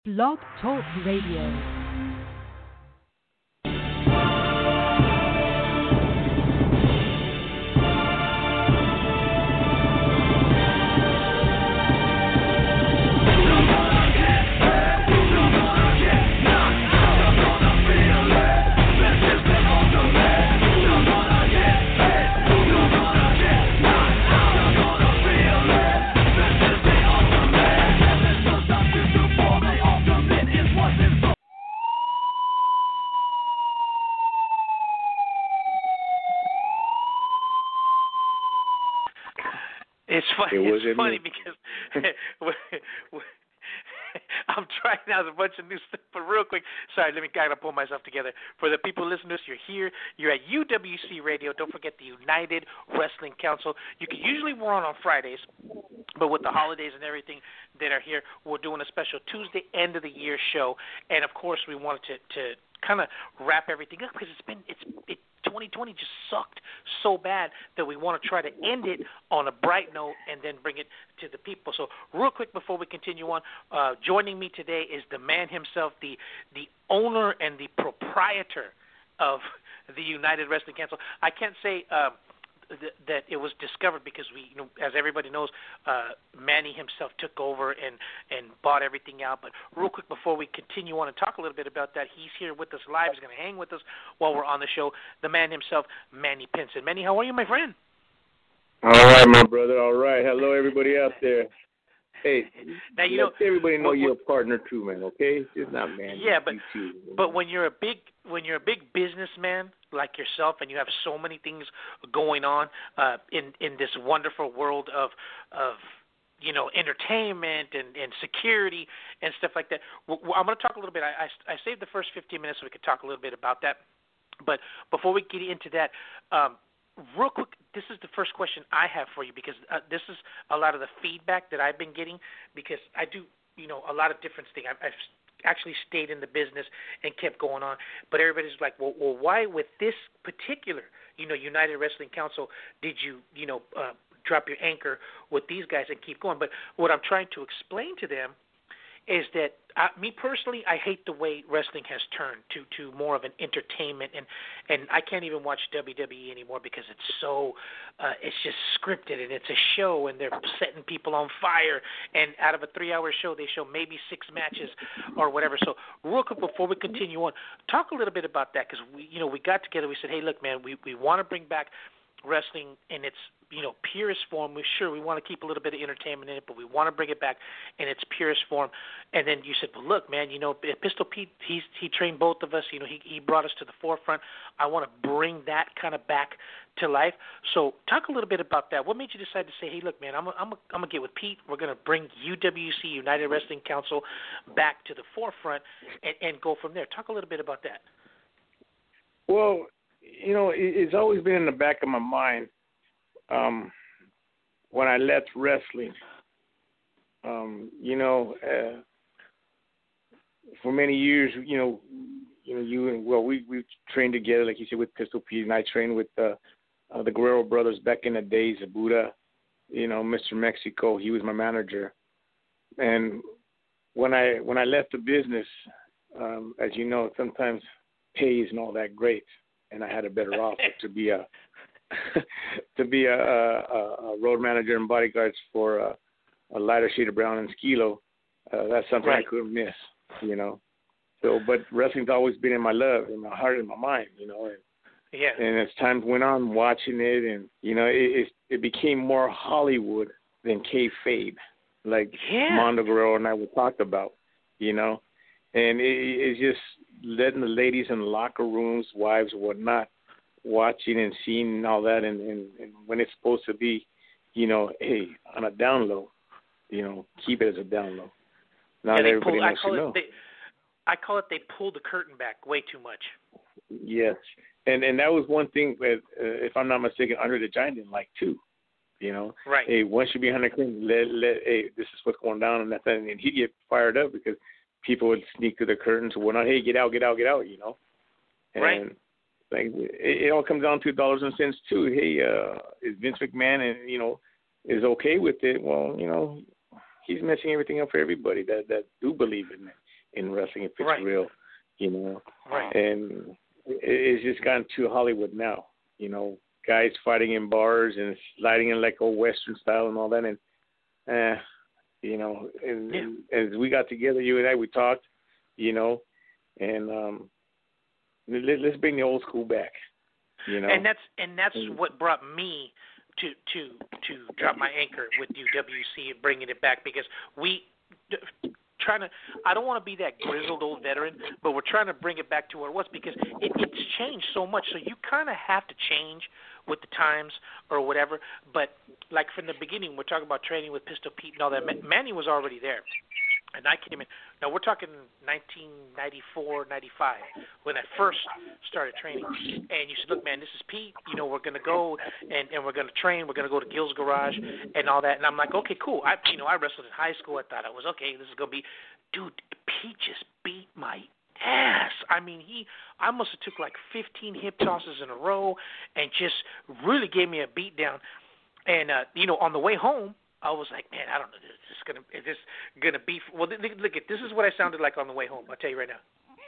Blog Talk Radio. It's funny. It's funny because I'm trying out a bunch of new stuff, but real quick, sorry, let me kind of pull myself together. For the people listening to us, you're here. You're at UWC Radio. Don't forget the United Wrestling Council. You can usually we're on Fridays, but with the holidays and everything that are here, we're doing a special Tuesday end of the year show. And of course, we wanted to kind of wrap everything up because 2020 just sucked so bad that we want to try to end it on a bright note and then bring it to the people. So real quick before we continue on, joining me today is the man himself, the owner and the proprietor of the United Wrestling Council. I can't say that it was discovered because as everybody knows, Manny himself took over and bought everything out. But real quick before we continue on and talk a little bit about that, he's here with us live. He's going to hang with us while we're on the show. The man himself, Manny Pinson. Manny, how are you, my friend? All right, my brother. All right. Hello, everybody out there. Hey, now let everybody know you're a partner too, man. Okay, it's not Manny. Yeah, but when you're a big businessman like yourself, and you have so many things going on in this wonderful world of entertainment and security and stuff like that. I'm going to talk a little bit. I saved the first 15 minutes so we could talk a little bit about that. But before we get into that, real quick, this is the first question I have for you because this is a lot of the feedback that I've been getting because I do a lot of different things. I've actually stayed in the business and kept going on, but everybody's like, well, why with this particular, United Wrestling Council did you, drop your anchor with these guys and keep going? But what I'm trying to explain to them is that me personally, I hate the way wrestling has turned to more of an entertainment, and I can't even watch WWE anymore because it's so it's just scripted and it's a show and they're setting people on fire, and out of a 3-hour show they show maybe 6 matches or whatever. So real quick before we continue on, talk a little bit about that because we got together. We said, hey, look, man, we want to bring back wrestling in its purest form. We want to keep a little bit of entertainment in it, but we want to bring it back in its purest form. And then you said, well, look, man, Pistol Pete, he trained both of us. He brought us to the forefront. I want to bring that kind of back to life. So talk a little bit about that. What made you decide to say, hey, look, man, I'm gonna get with Pete. We're gonna bring UWC, United Wrestling Council, back to the forefront and go from there. Talk a little bit about that. Well, it's always been in the back of my mind when I left wrestling. For many years, we trained together, like you said, with Pistol Pete, and I trained with the Guerrero brothers back in the days, of Buddha, Mr. Mexico. He was my manager, and when I left the business, as you know, sometimes pay isn't all that great. And I had a better offer to be a road manager and bodyguards for a lighter shade of brown and Skilo. That's something right. I couldn't miss, So, but wrestling's always been in my love, in my heart, in my mind, And, yeah. And as time went on, watching it, and it became more Hollywood than kayfabe, like Mondo Guerrero and I would talk about, And it's just letting the ladies in the locker rooms, wives, whatnot, watching and seeing all that, and when it's supposed to be, hey, on a down low, keep it as a down low. Not everybody knows to know. I call it they pulled the curtain back way too much. Yes, and that was one thing that, if I'm not mistaken, Andre the Giant didn't like too. Right. Hey, once you behind the curtain, hey, this is what's going down, and and he'd get fired up because people would sneak through the curtains and whatnot. Hey, get out, And right. Like it all comes down to dollars and cents too. Hey, is Vince McMahon is okay with it? Well, he's messing everything up for everybody that do believe in it. in wrestling if it's right. real, you know. Right. And it's just gotten too Hollywood now, you know. Guys fighting in bars and sliding in like old Western style and all that, and you know, and as we got together, you and I, we talked, you know, and let's bring the old school back, you know. And that's what brought me to drop my anchor with UWC and bringing it back, because I don't want to be that grizzled old veteran, but we're trying to bring it back to where it was, because it's changed so much. So you kind of have to change with the times or whatever. But like from the beginning, we're talking about training with Pistol Pete and all that. Manny was already there. And I came in. Now, we're talking 1994, 95, when I first started training. And you said, look, man, this is Pete. You know, we're going to go and we're going to train. We're going to go to Gil's Garage and all that. And I'm like, okay, cool. I wrestled in high school. I thought I was, okay, this is going to be. Dude, Pete just beat my ass. I mean, I must have took like 15 hip tosses in a row and just really gave me a beat down. And, on the way home, I was like, man, I don't know. Is this gonna be? Well, look at this is what I sounded like on the way home. I'll tell you right now.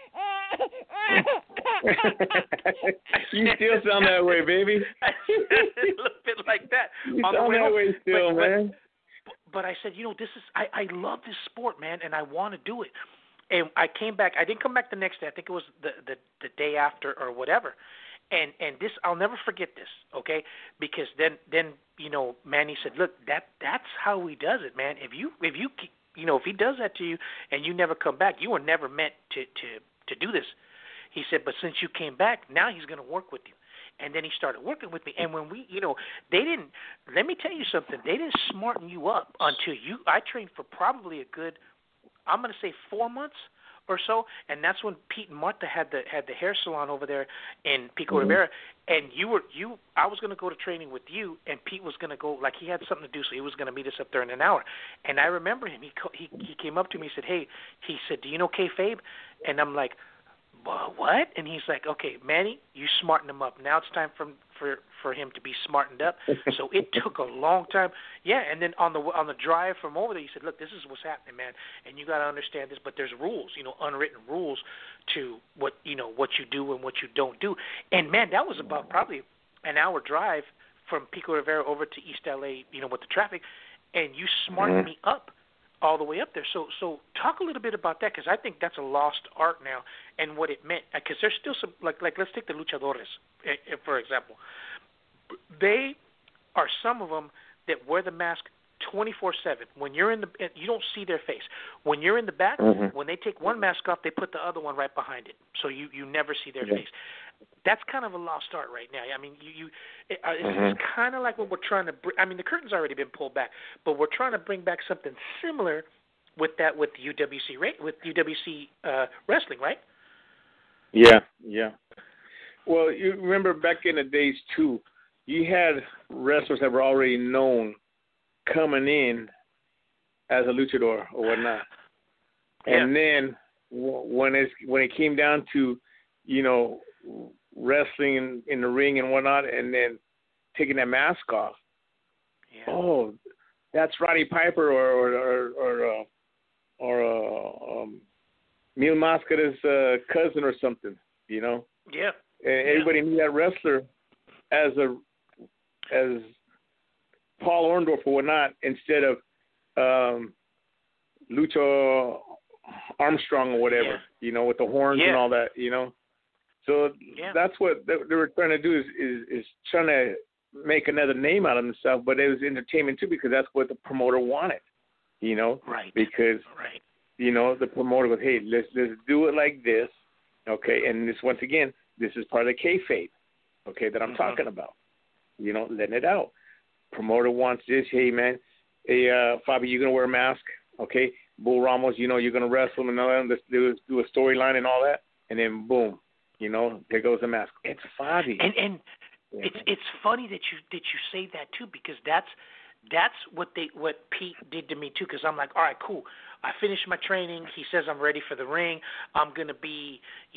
You still sound that way, baby. A little bit like that. You on sound the way that home. way still, man. But I said, this is. I love this sport, man, and I want to do it. And I came back. I didn't come back the next day. I think it was the day after or whatever. And this, I'll never forget this, okay? Because then Manny said, look, that's how he does it, man. If he does that to you and you never come back, you were never meant to do this. He said, but since you came back, now he's going to work with you. And then he started working with me. And when they didn't, let me tell you something, they didn't smarten you up until I trained for probably a good, I'm going to say 4 months or so, and that's when Pete and Martha had the hair salon over there in Pico Rivera, and I was going to go to training with you, and Pete was going to go, like he had something to do, so he was going to meet us up there in an hour. And I remember him. He came up to me. He said, "Hey," he said, "do you know kayfabe?" And I'm like, what? And he's like, okay, Manny, you smarten him up. Now it's time for him to be smartened up. So it took a long time. Yeah, and then on the drive from over there, he said, look, this is what's happening, man, and you got to understand this, but there's rules, unwritten rules to what you do and what you don't do. And, man, that was about probably an hour drive from Pico Rivera over to East L.A., with the traffic, and you smartened me up all the way up there. So talk a little bit about that, because I think that's a lost art now and what it meant. Because there's still some, like let's take the luchadores, for example. They are some of them that wear the mask 24/7. When you're you don't see their face. When you're in the back, when they take one mask off, they put the other one right behind it, so you never see their face. That's kind of a lost art right now. I mean, it's kind of like what we're trying to bring. I mean, the curtain's already been pulled back, but we're trying to bring back something similar with UWC wrestling, right? Yeah. Well, you remember back in the days too, you had wrestlers that were already known coming in as a luchador or whatnot, and then when it came down to wrestling in the ring and whatnot, and then taking that mask off. Yeah. Oh, that's Roddy Piper or Mil Mascara's cousin or something, Yeah. And everybody knew that wrestler as Paul Orndorff or whatnot, instead of Lucha Armstrong or whatever, with the horns and all that, So that's what they were trying to do is trying to make another name out of themselves, but it was entertainment too, because that's what the promoter wanted, Right. Because the promoter goes, hey, let's do it like this, okay? And this, once again, this is part of the kayfabe, okay, that I'm talking about, letting it out. Promoter wants this, hey man, hey Fabi, you're gonna wear a mask, okay? Bull Ramos, you're gonna wrestle and all that. Let's do a storyline and all that, and then boom. There goes the mask. It's Fabi. And it's funny that you say that too, because that's what Pete did to me too. Because I'm like, all right, cool. I finished my training. He says I'm ready for the ring. I'm gonna be,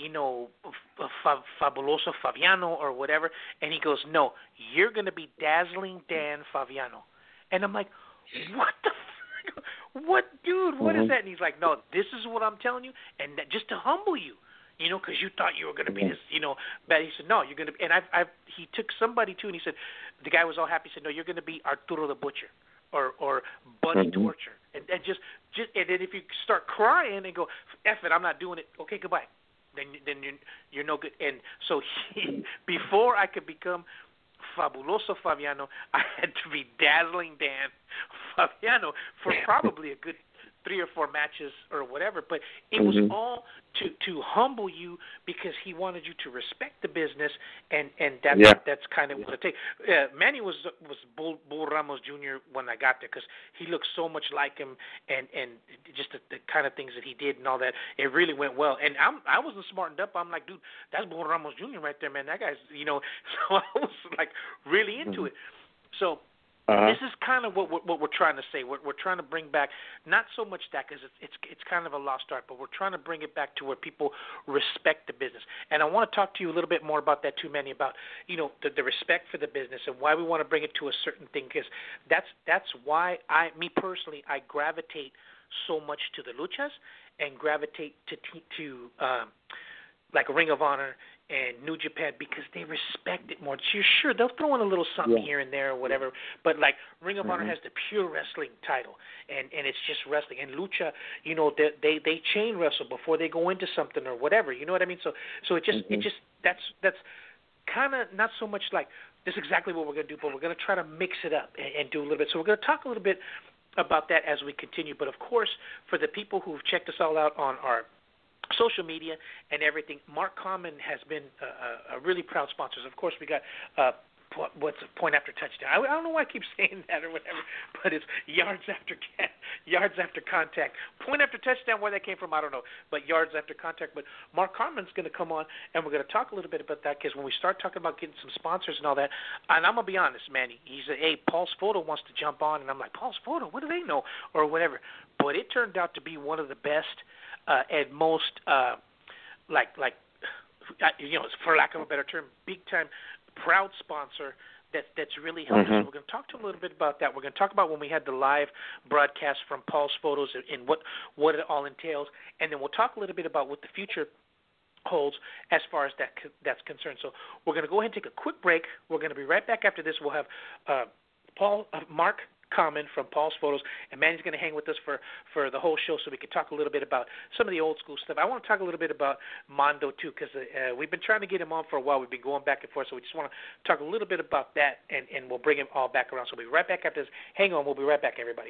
Fabuloso Fabiano or whatever. And he goes, no, you're gonna be Dazzling Dan Fabiano. And I'm like, what the? go, what, dude? What is that? And he's like, no, this is what I'm telling you, and that, just to humble you. You know, because you thought you were going to be this, you know, bad. He said, no, you're going to be. And he took somebody, too, and he said, the guy was all happy. He said, no, you're going to be Arturo the Butcher or Bunny Torture. And just, and then if you start crying and go, F it, I'm not doing it, okay, goodbye. Then you're no good. And so before I could become Fabuloso Fabiano, I had to be Dazzling Dan Fabiano for probably a good 3 or 4 matches or whatever, but it was all to humble you because he wanted you to respect the business, and that's kind of what it takes. Manny was Bull Ramos Jr. when I got there because he looked so much like him, and just the kind of things that he did and all that. It really went well, and I wasn't smartened up. I'm like, dude, that's Bull Ramos Jr. right there, man. That guy's, you know. So I was like really into it. So. This is kind of what we're trying to say. We're trying to bring back not so much that because it's kind of a lost art, but we're trying to bring it back to where people respect the business. And I want to talk to you a little bit more about that too, Manny, about the respect for the business and why we want to bring it to a certain thing, because that's why me personally, I gravitate so much to the luchas and gravitate to like Ring of Honor and New Japan because they respect it more. Sure, they'll throw in a little something here and there or whatever, but like Ring of Honor has the pure wrestling title, and it's just wrestling. And Lucha, they chain wrestle before they go into something or whatever. You know what I mean? So it just that's kind of not so much like this is exactly what we're going to do, but we're going to try to mix it up and do a little bit. So we're going to talk a little bit about that as we continue. But of course, for the people who've checked us all out on our social media and everything, Mark Common has been a really proud sponsor. Of course, we got what's a Point After Touchdown. I don't know why I keep saying that or whatever, but it's yards after contact. Point After Touchdown, where that came from, I don't know, but yards after contact. But Mark Carmen's going to come on, and we're going to talk a little bit about that, because when we start talking about getting some sponsors and all that, and I'm going to be honest, Manny, he said, hey, Paul's Photo wants to jump on, and I'm like, Paul's Photo, what do they know, or whatever. But it turned out to be one of the best and most, for lack of a better term, big-time proud sponsor that's really helped us. We're going to talk to a little bit about that. We're going to talk about when we had the live broadcast from Paul's Photos and what it all entails, and then we'll talk a little bit about what the future holds as far as that's concerned. So we're going to go ahead and take a quick break. We're going to be right back after this. We'll have Mark Common from Paul's Photos, and Manny's going to hang with us for the whole show so we can talk a little bit about some of the old school stuff. I want to talk a little bit about Mondo too, because we've been trying to get him on for a while. We've been going back and forth, so we just want to talk a little bit about that, and we'll bring him all back around. So we'll be right back after this. Hang on, we'll be right back, everybody.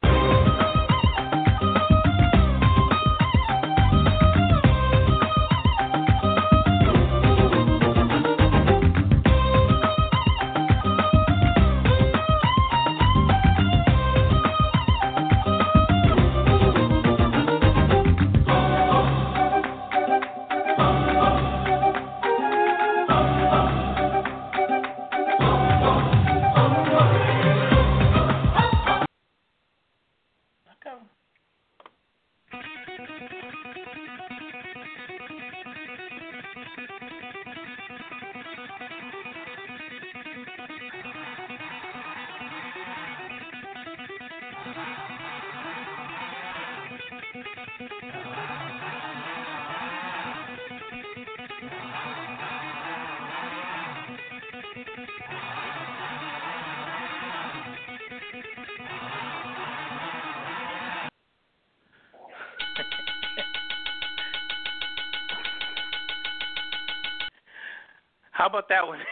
How about that one?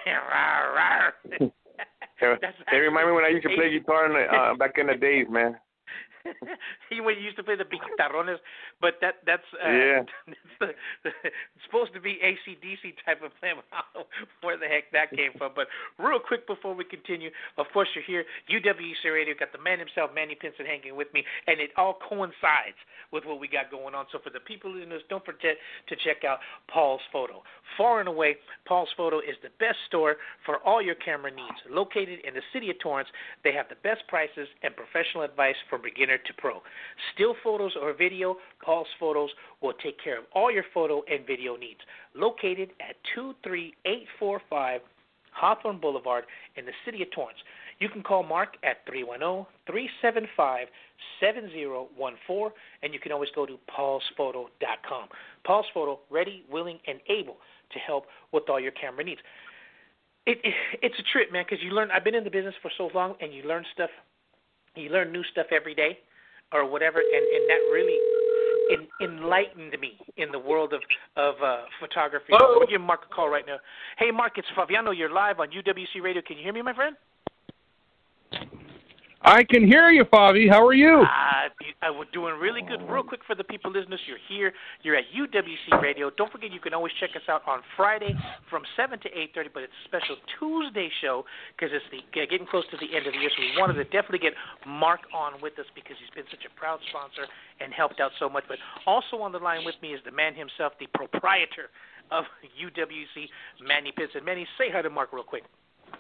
They remind me when I used to play guitar back in the days, man. When you used to play the big guitarrones, but that's it's supposed to be AC/DC type of plan. I don't know where the heck that came from. But real quick before we continue, of course you're here, UWEC Radio, got the man himself, Manny Pinson, hanging with me, and it all coincides with what we got going on. So for the people in this, don't forget to check out Paul's Photo. Far and away, Paul's Photo is the best store for all your camera needs. Located in the city of Torrance, they have the best prices and professional advice from beginner to pro. Still photos or video, Paul's Photos will take care of all your photo and video needs. Located at 23845 Hawthorne Boulevard in the city of Torrance. you can call Mark at 310-375-7014, and you can always go to paulsphoto.com. Paul's Photo, ready, willing, and able to help with all your camera needs. It's a trip, man, because you learn. I've been in the business for so long, and you learn stuff. You learn new stuff every day, or whatever, and that really enlightened me in the world of photography. We'll give Mark a call right now. Hey, Mark, it's Fabiano. You're live on UWC Radio. Can you hear me, my friend? I can hear you, Fabi. How are you? We're doing really good. Real quick for the people listeners, you're here. You're at UWC Radio. Don't forget you can always check us out on Friday from 7 to 8:30, but it's a special Tuesday show because it's getting close to the end of the year, so we wanted to definitely get Mark on with us because he's been such a proud sponsor and helped out so much. But also on the line with me is the man himself, the proprietor of UWC, Manny Pinson. Manny, say hi to Mark real quick.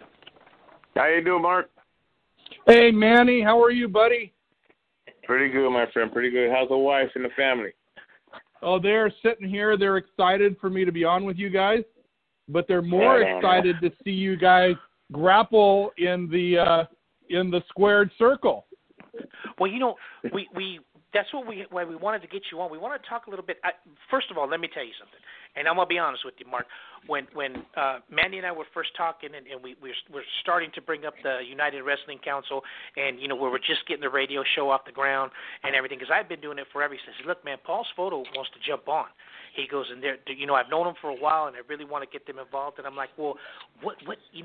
How you doing, Mark? Hey, Manny. How are you, buddy? Pretty good, my friend. Pretty good. How's the wife and the family? Oh, they're sitting here. They're excited for me to be on with you guys, but they're more excited to see you guys grapple in the squared circle. Well, you know, we that's why we wanted to get you on. We want to talk a little bit. First of all, let me tell you something, and I'm gonna be honest with you, Mark. When Mandy and I were first talking, and we're starting to bring up the United Wrestling Council, and we were just getting the radio show off the ground and everything, because I've been doing it forever. He says, "Look, man, Paul's Photo wants to jump on." He goes, and I've known them for a while, and I really want to get them involved. And I'm like, well, what,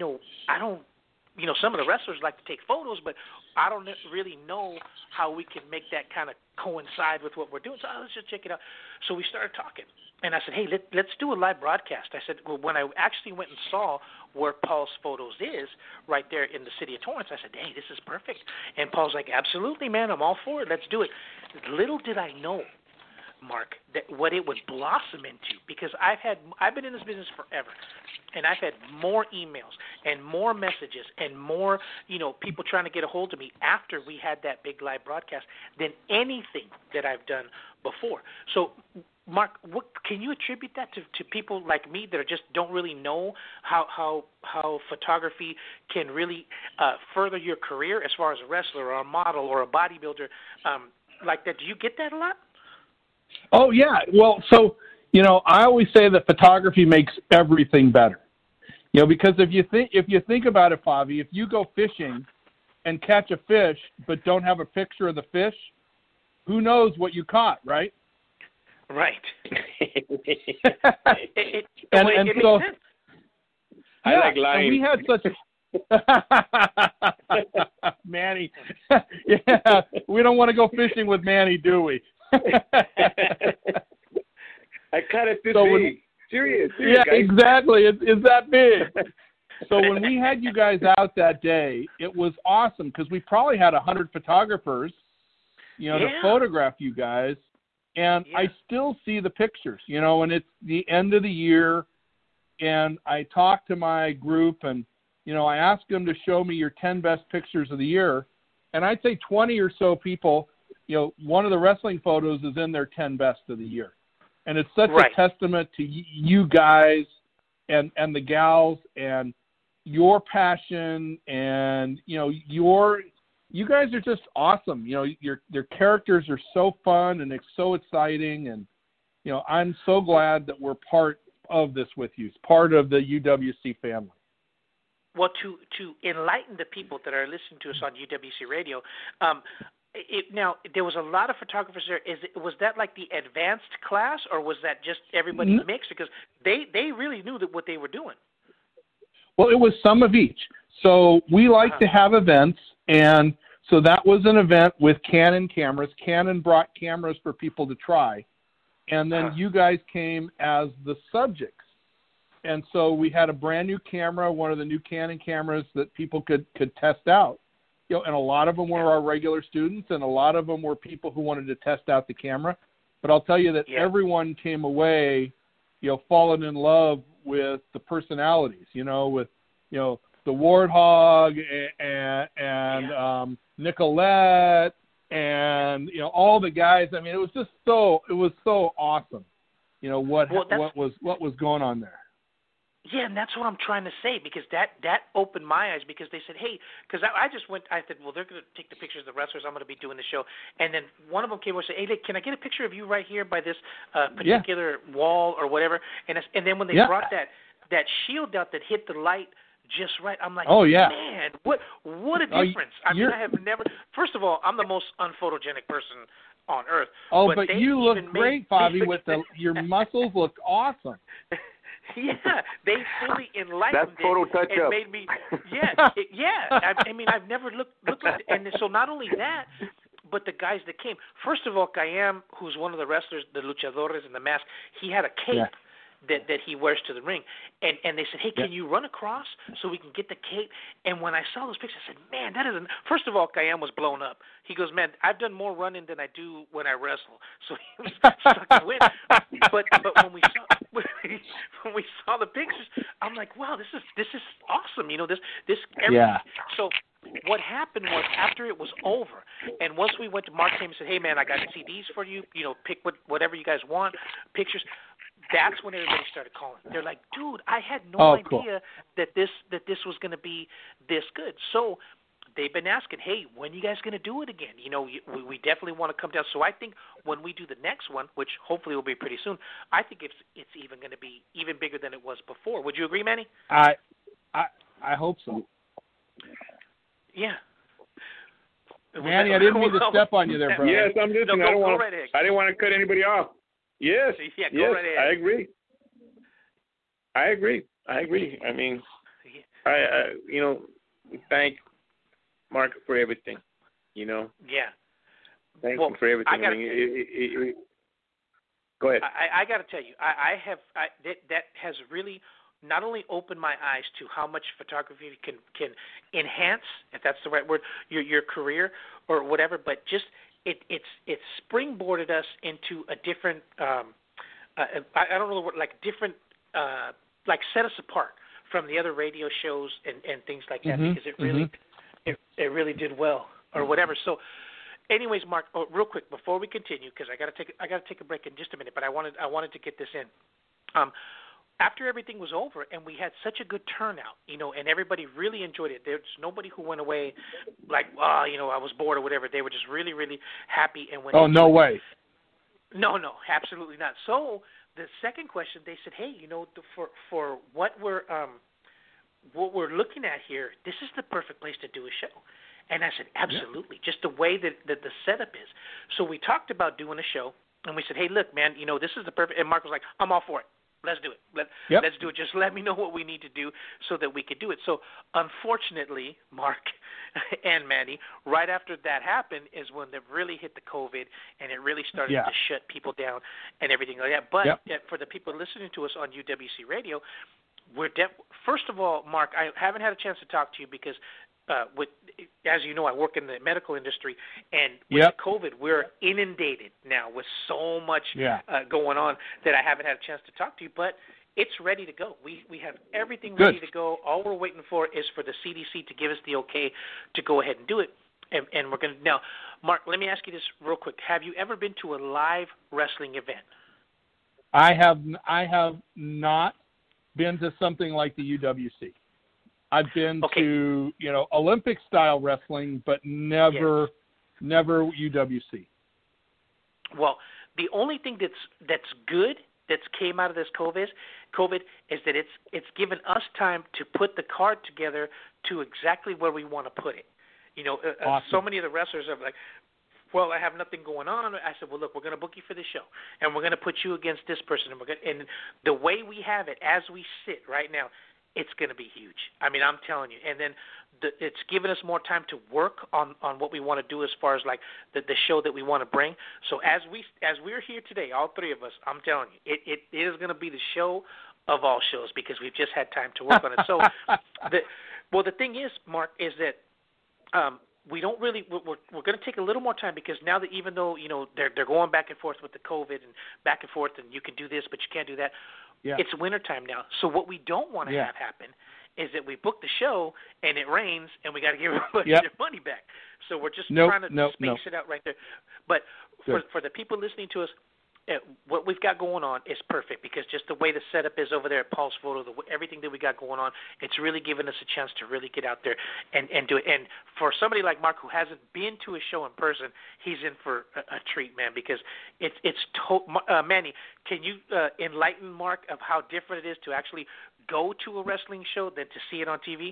I don't. Some of the wrestlers like to take photos, but I don't really know how we can make that kind of coincide with what we're doing. So let's just check it out. So we started talking, and I said, hey, let's do a live broadcast. I said, well, when I actually went and saw where Paul's Photos is, right there in the city of Torrance, I said, hey, this is perfect. And Paul's like, absolutely, man, I'm all for it. Let's do it. Little did I know, Mark, that what it would blossom into, because I've been in this business forever, and I've had more emails and more messages and more people trying to get a hold of me after we had that big live broadcast than anything that I've done before. So, Mark, what can you attribute that to people like me that just don't really know how photography can really further your career as far as a wrestler or a model or a bodybuilder like that? Do you get that a lot? Oh, yeah. Well, so, I always say that photography makes everything better. Because if you think about it, Fabi, if you go fishing and catch a fish but don't have a picture of the fish, who knows what you caught, right? Right. And so, I like lying. We had such a Manny. Yeah, we don't want to go fishing with Manny, do we? I cut it this big. Serious, yeah, guys. Exactly. It's that big. So when we had you guys out that day, it was awesome because we probably had 100 photographers, to photograph you guys. And I still see the pictures, and it's the end of the year. And I talked to my group and, I asked them to show me your 10 best pictures of the year. And I'd say 20 or so people, one of the wrestling photos is in their 10 best of the year. And it's such a testament to you guys and the gals and your passion and, you guys are just awesome. Your characters are so fun and it's so exciting. And, I'm so glad that we're part of this with you. It's part of the UWC family. Well, to enlighten the people that are listening to us on UWC Radio, now, there was a lot of photographers there. Was that like the advanced class, or was that just everybody mixed? Because they really knew what they were doing. Well, it was some of each. So we like to have events, and so that was an event with Canon cameras. Canon brought cameras for people to try, and then you guys came as the subjects. And so we had a brand new camera, one of the new Canon cameras that people could test out. And a lot of them were our regular students, and a lot of them were people who wanted to test out the camera. But I'll tell you that everyone came away, falling in love with the personalities, with, the Warthog and Nicolette and, all the guys. I mean, it was so awesome, what was going on there. Yeah, and that's what I'm trying to say, because that opened my eyes, because they said, hey, because I just went, I said, well, they're going to take the pictures of the wrestlers, I'm going to be doing the show. And then one of them came over and said, hey, can I get a picture of you right here by this particular wall or whatever? And then when they brought that shield out that hit the light just right, I'm like, man, what a difference. I mean, I have never, first of all, I'm the most unphotogenic person on earth. Oh, but you look great, Bobby, with your muscles look awesome. Yeah, they fully enlightened That's photo touch and up. made me. I mean, I've never looked like it. And so not only that, but the guys that came. First of all, Kayam, who's one of the wrestlers, the luchadores in the mask, he had a cape that he wears to the ring. And they said, hey, can you run across so we can get the cape? And when I saw those pictures, I said, man, that isn't. First of all, Kayam was blown up. He goes, man, I've done more running than I do when I wrestle. So he was sucking wind. But when we saw the pictures, I'm like, wow, this is awesome. You know, this So what happened was, after it was over, and once we went to Mark came and said, hey, man, I got CDs for you. You know, pick whatever you guys want, pictures. That's when everybody started calling. They're like, dude, I had no idea that this was going to be this good. So they've been asking, hey, when are you guys going to do it again? You know, we definitely want to come down. So I think when we do the next one, which hopefully will be pretty soon, I think it's even going to be even bigger than it was before. Would you agree, Manny? I hope so. Yeah. Manny, I didn't mean to step on you there, bro. Yes, I'm listening. No, I didn't want to cut anybody off. Yes. Go right ahead. I agree. I mean, I thank Mark for everything. You know. Yeah. Thank him for everything. Go ahead. I got to tell you, that has really not only opened my eyes to how much photography can enhance, if that's the right word, your career or whatever, but just it's springboarded us into a different I don't know the word, like different like set us apart from the other radio shows and things like that, because it really it really did well or whatever. So anyways, Mark, real quick before we continue, because I got to take a break in just a minute, but I wanted to get this in. After everything was over and we had such a good turnout, you know, and everybody really enjoyed it. There's nobody who went away like, you know, I was bored or whatever. They were just really, really happy and went. Oh, no way. No, absolutely not. So the second question, they said, hey, you know, for what we're looking at here, this is the perfect place to do a show. And I said, absolutely, just the way that the setup is. So we talked about doing a show, and we said, hey, look, man, you know, this is the perfect. And Mark was like, I'm all for it. Let's do it. Let's do it. Just let me know what we need to do so that we could do it. So, unfortunately, Mark and Manny, right after that happened is when they really hit the COVID and it really started to shut people down and everything like that. But for the people listening to us on UWC Radio, first of all, Mark, I haven't had a chance to talk to you because as you know, I work in the medical industry, and with COVID, we're inundated now with so much going on that I haven't had a chance to talk to you, but it's ready to go. We have everything ready to go. All we're waiting for is for the CDC to give us the okay to go ahead and do it, and we're going to. Now, Mark, let me ask you this real quick. Have you ever been to a live wrestling event? I have not been to something like the UWC. I've been to, you know, Olympic-style wrestling, but never UWC. Well, the only thing that's good that's came out of this COVID is that it's given us time to put the card together to exactly where we want to put it. You know, so many of the wrestlers are like, well, I have nothing going on. I said, well, look, we're going to book you for this show, and we're going to put you against this person, and the way we have it as we sit right now, it's going to be huge. I mean, I'm telling you. And then it's given us more time to work on what we want to do as far as like the show that we want to bring. So as we're here today, all three of us, I'm telling you, it is going to be the show of all shows because we've just had time to work on it. So, the thing is, Mark, is that we don't really we're going to take a little more time because now that even though, you know, they're going back and forth with the COVID and back and forth and you can do this but you can't do that. It's wintertime now. So what we don't want to have happen is that we book the show and it rains and we got to give everybody their money back. So we're just trying to space it out right there. But for the people listening to us, what we've got going on is perfect because just the way the setup is over there at Paul's Photo, everything that we got going on, it's really given us a chance to really get out there and do it. And for somebody like Mark who hasn't been to a show in person, he's in for a treat, man, because Manny, can you enlighten Mark of how different it is to actually go to a wrestling show than to see it on TV?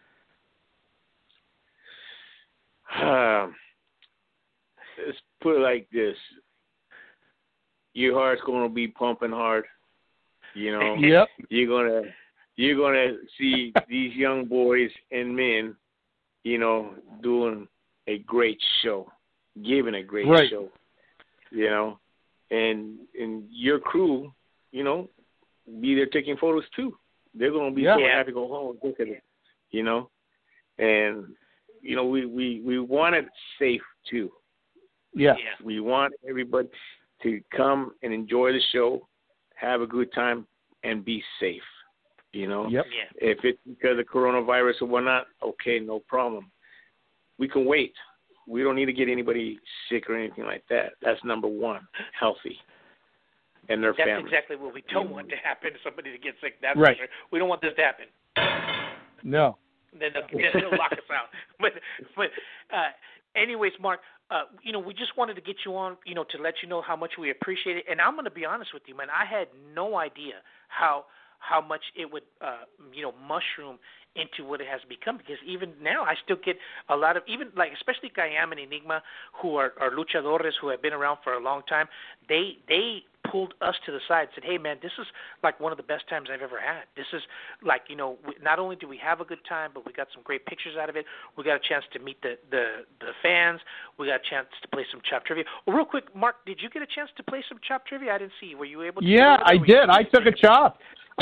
Let's put it like this. Your heart's gonna be pumping hard, you know. Yep. You're gonna see these young boys and men, you know, doing a great show, giving a great show, you know, and your crew, you know, be there taking photos too. They're gonna be so happy to go home and look at it, you know, and you know we want it safe too. Yeah. We want everybody to come and enjoy the show, have a good time, and be safe, you know. Yep. Yeah. If it's because of coronavirus or whatnot, okay, no problem. We can wait. We don't need to get anybody sick or anything like that. That's number one, healthy, and their family. That's exactly what we don't want to happen, somebody to get sick. That's right. For sure. We don't want this to happen. No. Then they'll lock us out. But anyways, Mark, you know, we just wanted to get you on, you know, to let you know how much we appreciate it. And I'm going to be honest with you, man. I had no idea how much it would, you know, mushroom into what it has become. Because even now, I still get a lot of, even like, especially Gayam and Enigma, who are luchadores who have been around for a long time. They pulled us to the side and said, hey, man, this is like one of the best times I've ever had. This is like, you know, not only do we have a good time, but we got some great pictures out of it. We got a chance to meet the fans. We got a chance to play some Chop Trivia. Well, real quick, Mark, did you get a chance to play some Chop Trivia? I didn't see. Were you able to? Yeah, I did. I took a chop.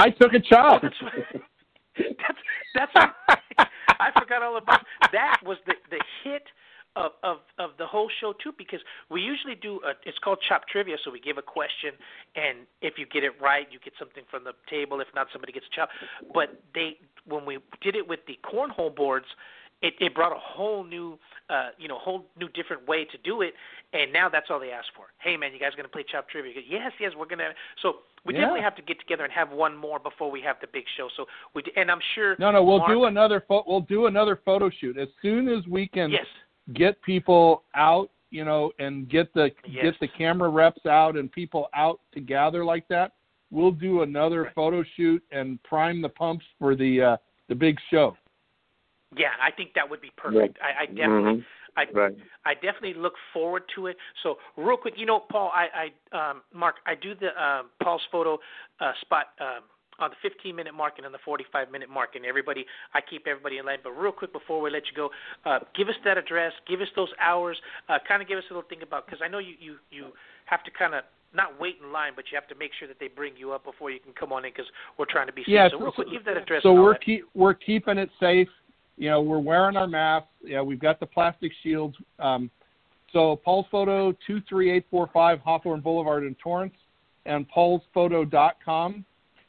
That's I forgot all about that. Was the hit of the whole show too, because we usually do it's called Chop Trivia, so we give a question, and if you get it right, you get something from the table. If not, somebody gets a chop. But when we did it with the cornhole boards, it brought a whole new different way to do it, and now that's all they ask for. Hey, man, you guys going to play Chop Trivia? Yes, we're going to. So we definitely have to get together and have one more before we have the big show. So and I'm sure. No, we'll do another photo shoot as soon as we can. Yes. Get people out, you know, and get the camera reps out and people out to gather like that. We'll do another photo shoot and prime the pumps for the big show. Yeah, I think that would be perfect. Right. I definitely, I definitely look forward to it. So real quick, you know, Paul, Mark, I do the Paul's Photo spot on the 15-minute mark and on the 45-minute mark, and I keep everybody in line. But real quick before we let you go, give us that address, give us those hours, kind of give us a little thing about, because I know you have to kind of not wait in line, but you have to make sure that they bring you up before you can come on in, because we're trying to be safe. Yeah, so real quick, give that address. So we're keeping it safe. You know, we're wearing our masks. Yeah, we've got the plastic shields. So Paul's Photo, 23845 Hawthorne Boulevard in Torrance, and paulsphoto.com.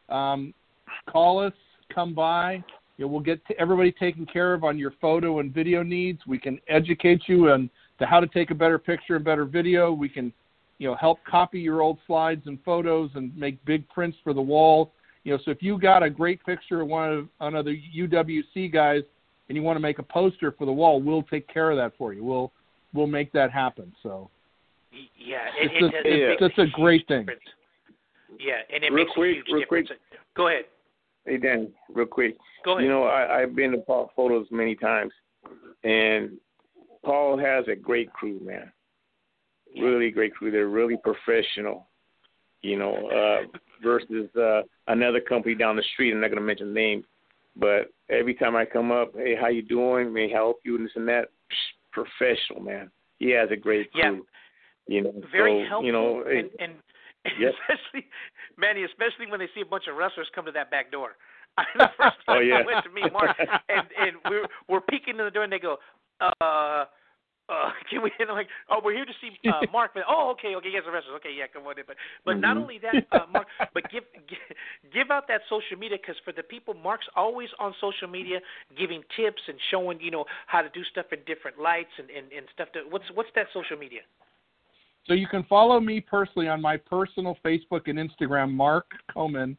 Call us, come by. You know, we'll get everybody taken care of on your photo and video needs. We can educate you on how to take a better picture and better video. We can, you know, help copy your old slides and photos and make big prints for the wall. You know, so if you got a great picture of one of the UWC guys and you want to make a poster for the wall, we'll take care of that for you. We'll make that happen. So yeah, it's a great thing. Yeah, and it makes a huge difference. Go ahead. Hey, Dan, real quick. Go ahead. You know, I've been to Paul Photos many times, and Paul has a great crew, man. Really great crew. They're really professional, you know, versus another company down the street. I'm not going to mention names, but every time I come up, hey, how you doing? May I help you and this and that. Professional, man. He has a great crew. Yeah. You know, very helpful. You know, and yep. especially when they see a bunch of wrestlers come to that back door. The first time I went to meet Mark, and we're peeking in the door, and they go, can we? And I'm like, oh, we're here to see Mark. But, okay, yes, the wrestlers. Okay, yeah, come on in. But not only that, Mark, but give out that social media, because for the people, Mark's always on social media giving tips and showing, you know, how to do stuff in different lights and stuff. What's that social media? So you can follow me personally on my personal Facebook and Instagram, Mark Comon,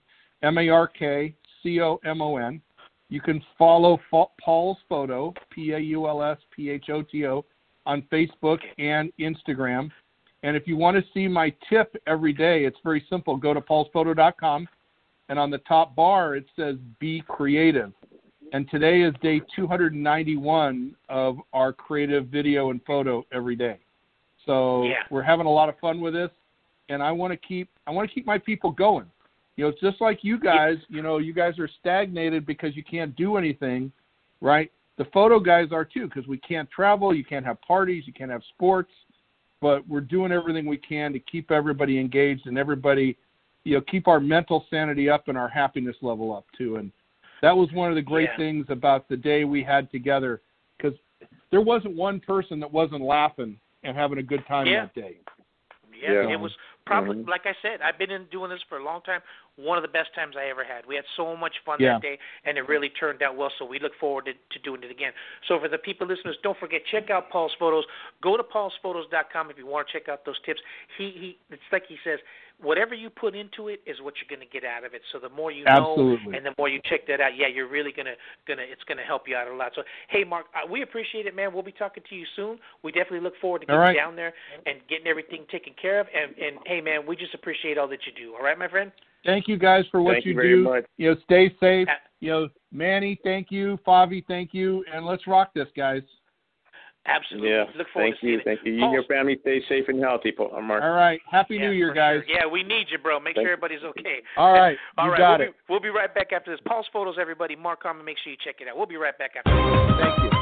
MarkComon. You can follow Paul's Photo, PaulsPhoto, on Facebook and Instagram. And if you want to see my tip every day, it's very simple. Go to paulsphoto.com, and on the top bar it says Be Creative. And today is day 291 of our creative video and photo every day. So we're having a lot of fun with this, and I want to keep my people going. You know, it's just like you guys. You know, you guys are stagnated because you can't do anything, right? The photo guys are too, because we can't travel, you can't have parties, you can't have sports, but we're doing everything we can to keep everybody engaged and everybody, you know, keep our mental sanity up and our happiness level up too. And that was one of the great things about the day we had together, because there wasn't one person that wasn't laughing and having a good time that day. Yeah, it was probably, like I said, I've been doing this for a long time, one of the best times I ever had. We had so much fun that day, and it really turned out well, so we look forward to doing it again. So for the people listeners, don't forget, check out Paul's Photos. Go to paulsphotos.com if you want to check out those tips. It's like he says, whatever you put into it is what you're going to get out of it. So the more you know and the more you check that out, you're really it's going to help you out a lot. So, hey, Mark, we appreciate it, man. We'll be talking to you soon. We definitely look forward to getting down there and getting everything taken care of. And, hey, man, we just appreciate all that you do. All right, my friend? Thank you guys for what you do. Very much. You know, stay safe. You know, Manny, thank you. Favi, thank you. And let's rock this, guys. Absolutely. Yeah. Look forward to seeing it. Thank you. You and your family stay safe and healthy, Mark. All right. Happy New Year, guys. Sure. Yeah, we need you, bro. Make sure everybody's okay. All right. All right. Got it. We'll be right back after this. Paul's Photos, everybody. Mark Comon, make sure you check it out. We'll be right back after this. Thank you.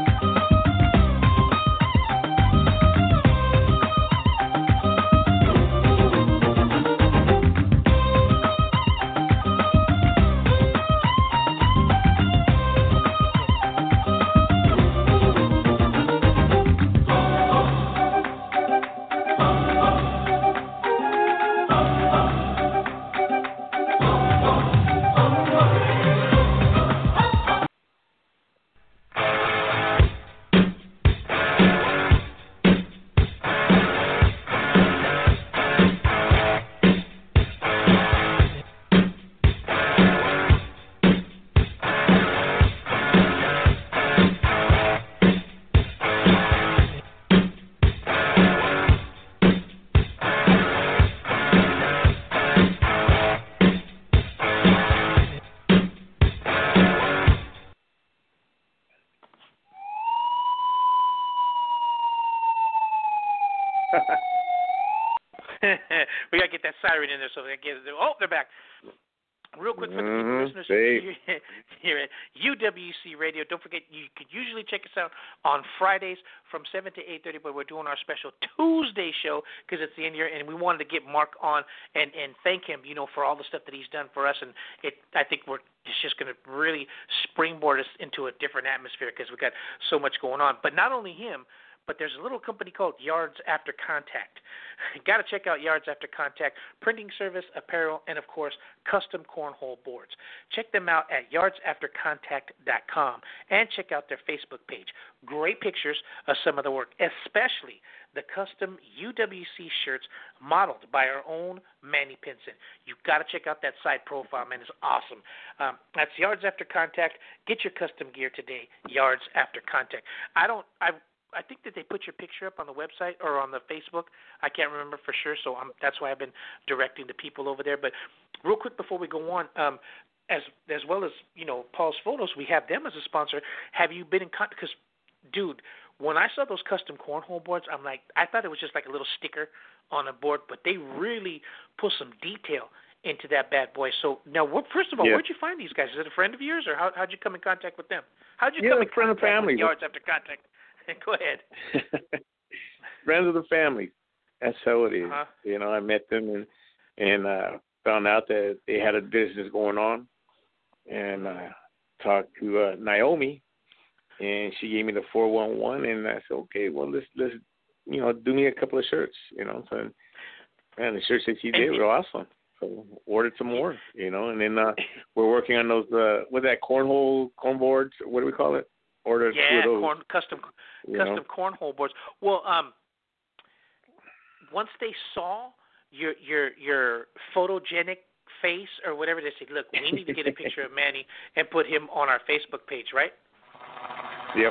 We got to get that siren in there so they get it. Oh, they're back. Real quick for the people listeners here at UWC Radio. Don't forget, you could usually check us out on Fridays from 7 to 8:30, but we're doing our special Tuesday show because it's the end of the year, and we wanted to get Mark on and thank him, you know, for all the stuff that he's done for us. And I think it's just going to really springboard us into a different atmosphere because we've got so much going on. But not only him, but there's a little company called Yards After Contact. You got to check out Yards After Contact, printing service, apparel, and, of course, custom cornhole boards. Check them out at yardsaftercontact.com and check out their Facebook page. Great pictures of some of the work, especially the custom UWC shirts modeled by our own Manny Pinson. You've got to check out that side profile, man. It's awesome. That's Yards After Contact. Get your custom gear today, Yards After Contact. I think that they put your picture up on the website or on the Facebook. I can't remember for sure, so that's why I've been directing the people over there. But real quick before we go on, as well as, you know, Paul's Photos, we have them as a sponsor. Have you been in contact? Because, dude, when I saw those custom cornhole boards, I'm like, I thought it was just like a little sticker on a board, but they really put some detail into that bad boy. So now, first of all, where'd you find these guys? Is it a friend of yours, or how'd you come in contact with them? How'd you come in contact with Yards After Contact? Go ahead. Friends of the family. That's how it is. You know, I met them and found out that they had a business going on, and talked to Naomi, and she gave me the 411, and I said, okay, well, let's you know, do me a couple of shirts, you know. So, and the shirts that she did were awesome. So ordered some more, you know, and then we're working on those with that cornhole boards. What do we call it? Ordered two of those. Custom cornhole boards. Well, once they saw your photogenic face or whatever, they said, look, we need to get a picture of Manny and put him on our Facebook page, right? Yep.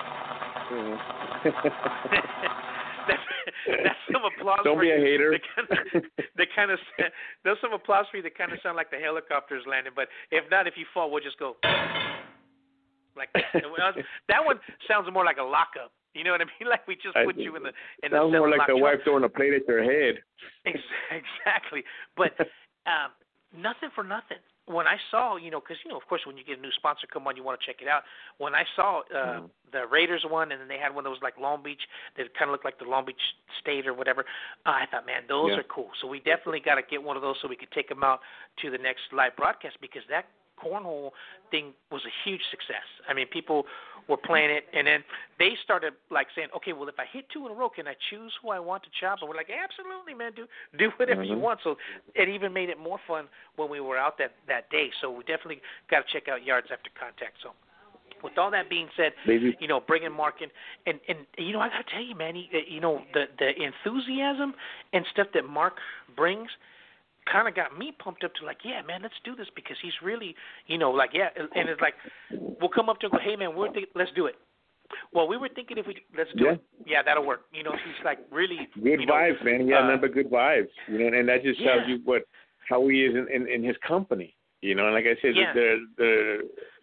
That's some applause. Don't for be a you. hater. There's some applause for you that kind of sound like the helicopter's landing. But if not, if you fall, we'll just go like that. That one sounds more like a lockup. You know what I mean? Like we just put you in the sounds more like the wife throwing a plate at your head. Exactly. But nothing for nothing. When I saw, because, of course, when you get a new sponsor come on, you want to check it out. When I saw the Raiders one, and then they had one that was like Long Beach, that kind of looked like the Long Beach State or whatever, I thought, man, those are cool. So we definitely got to get one of those so we could take them out to the next live broadcast, because that cornhole thing was a huge success. I mean, people were playing it, and then they started like saying, okay, well, if I hit 2 in a row, can I choose who I want to chop? And we're like, absolutely, man, do whatever you want. So it even made it more fun when we were out that day. So we definitely got to check out Yards After Contact. So with all that being said, bringing Mark in, and I got to tell you, man, the enthusiasm and stuff that Mark brings kind of got me pumped up to like, yeah, man, let's do this, because he's really, and it's like, we'll come up to him and go, hey, man, let's do it. Well, we were thinking let's do it. Yeah, that'll work. He's like really good vibes, man. He had number good vibes, and that just tells you how he is in his company, and like I said, they're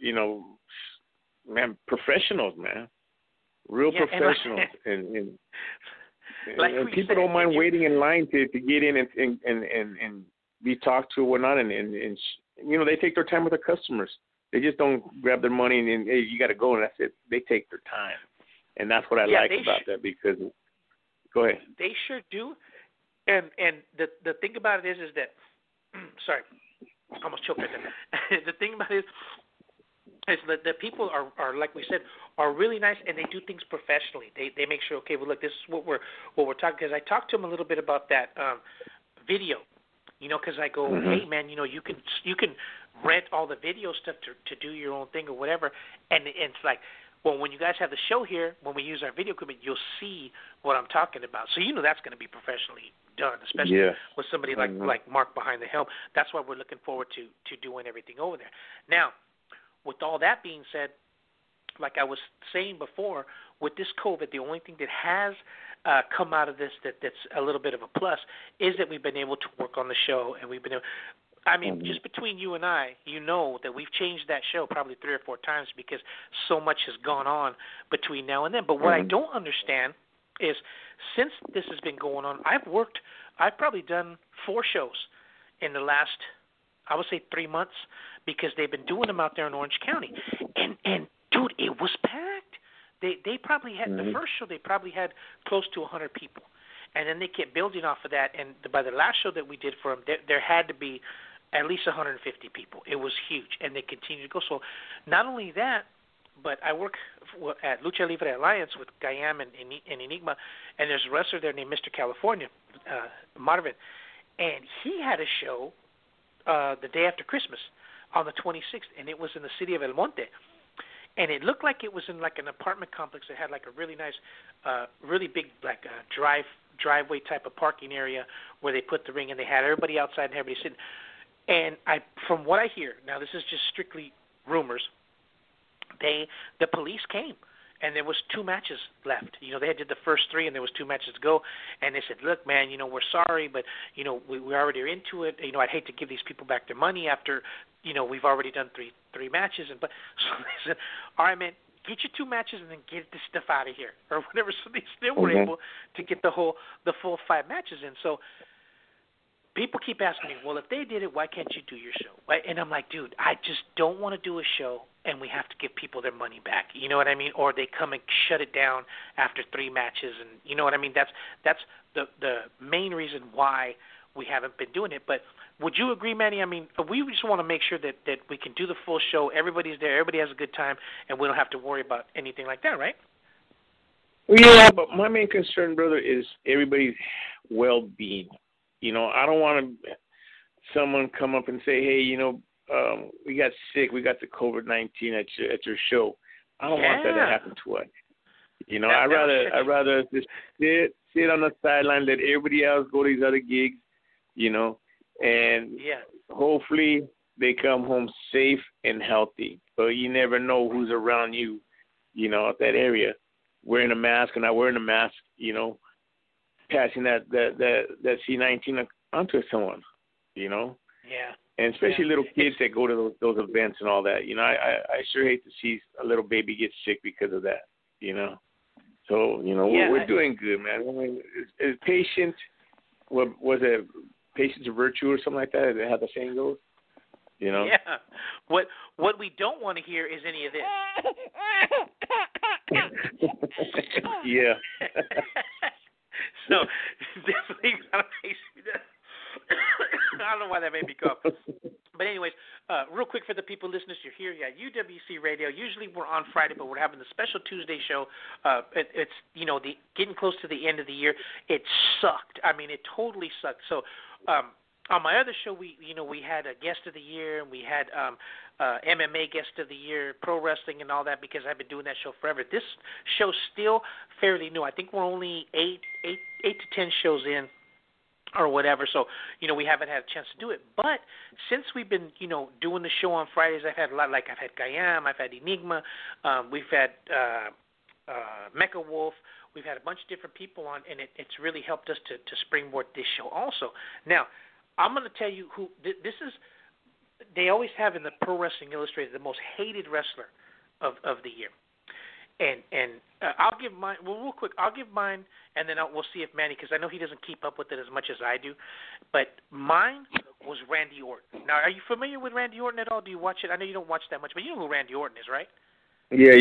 man, professionals, man, real professionals, and people don't mind waiting in line to get in and be talked to or whatnot, and they take their time with their customers. They just don't grab their money and hey, you got to go, and that's it. They take their time, and that's what I like about that. Because go ahead. They sure do, and the thing about it is that sorry, I almost choked at that. The thing about it is that the people are like we said, are really nice, and they do things professionally. They make sure, okay, well, look, this is what we're talking. Because I talked to them a little bit about that video, because I go, hey, man, you can rent all the video stuff to do your own thing or whatever, and it's like, well, when you guys have the show here, when we use our video equipment, you'll see what I'm talking about. So that's going to be professionally done, especially with somebody like Mark behind the helm. That's why we're looking forward to doing everything over there. Now, with all that being said, like I was saying before, with this COVID, the only thing that has come out of this that's a little bit of a plus is that we've been able to work on the show, and we've been able, I mean, just between you and I, that we've changed that show probably 3 or 4 times because so much has gone on between now and then. But what I don't understand is, since this has been going on, I've probably done 4 shows in the last, I would say, 3 months, because they've been doing them out there in Orange County. And dude, it was packed. They probably had, the first show, they probably had close to 100 people. And then they kept building off of that. And by the last show that we did for them, there had to be at least 150 people. It was huge. And they continue to go. So not only that, but I work at Lucha Libre Alliance with Gayam and Enigma. And there's a wrestler there named Mr. California, Marvin. And he had a show the day after Christmas on the 26th. And it was in the city of El Monte. And it looked like it was in like an apartment complex that had like a really nice, really big like driveway type of parking area where they put the ring, and they had everybody outside and everybody sitting. And from what I hear, now this is just strictly rumors, the police came, and there was 2 matches left. They had did the first 3, and there was 2 matches to go. And they said, look, man, we're sorry, but, we already are into it. I'd hate to give these people back their money after, we've already done three matches. But so they said, all right, man, get your 2 matches and then get this stuff out of here or whatever. So they still were able to get the full 5 matches in. So people keep asking me, well, if they did it, why can't you do your show? And I'm like, dude, I just don't want to do a show and we have to give people their money back. You know what I mean? Or they come and shut it down after 3 matches, and you know what I mean? That's the main reason why we haven't been doing it. But would you agree, Manny? I mean, we just want to make sure that we can do the full show. Everybody's there. Everybody has a good time, and we don't have to worry about anything like that, right? Yeah, but my main concern, brother, is everybody's well-being. I don't want someone come up and say, hey, we got sick, we got the COVID-19 at your show. I don't want that to happen to us. I'd rather just sit on the sideline, let everybody else go to these other gigs, you know, and hopefully they come home safe and healthy. But you never know who's around you, you know, at that area, wearing a mask or not wearing a mask, you know, passing that C-19 onto someone, you know. Yeah. And especially little kids that go to those events and all that. You know, I sure hate to see a little baby get sick because of that, you know. So, you know, we're doing good, man. I mean, is patient, what was it, patience a virtue or something like that? Is that how the saying goes? You know? Yeah. What we don't want to hear is any of this. Yeah. So, definitely got to face that. I don't know why that made me cough. But anyways, real quick for the people listeners, you're here at UWC Radio. Usually we're on Friday, but we're having the special Tuesday show. It's, you know, getting close to the end of the year. It sucked. I mean, it totally sucked. So on my other show, we had a guest of the year, and we had MMA guest of the year, pro wrestling and all that, because I've been doing that show forever. This show's still fairly new. I think we're only 8 to 10 shows in, or whatever, so, you know, we haven't had a chance to do it. But since we've been, you know, doing the show on Fridays, I've had a lot, like I've had Gayam, I've had Enigma, we've had Mecha Wolf, we've had a bunch of different people on, and it's really helped us to springboard this show also. Now, I'm going to tell you who, this is, they always have in the Pro Wrestling Illustrated the most hated wrestler of the year. And I'll give mine. Well, real quick, I'll give mine, and then we'll see if Manny, because I know he doesn't keep up with it as much as I do. But mine was Randy Orton. Now, are you familiar with Randy Orton at all? Do you watch it? I know you don't watch that much, but you know who Randy Orton is, right? Yeah.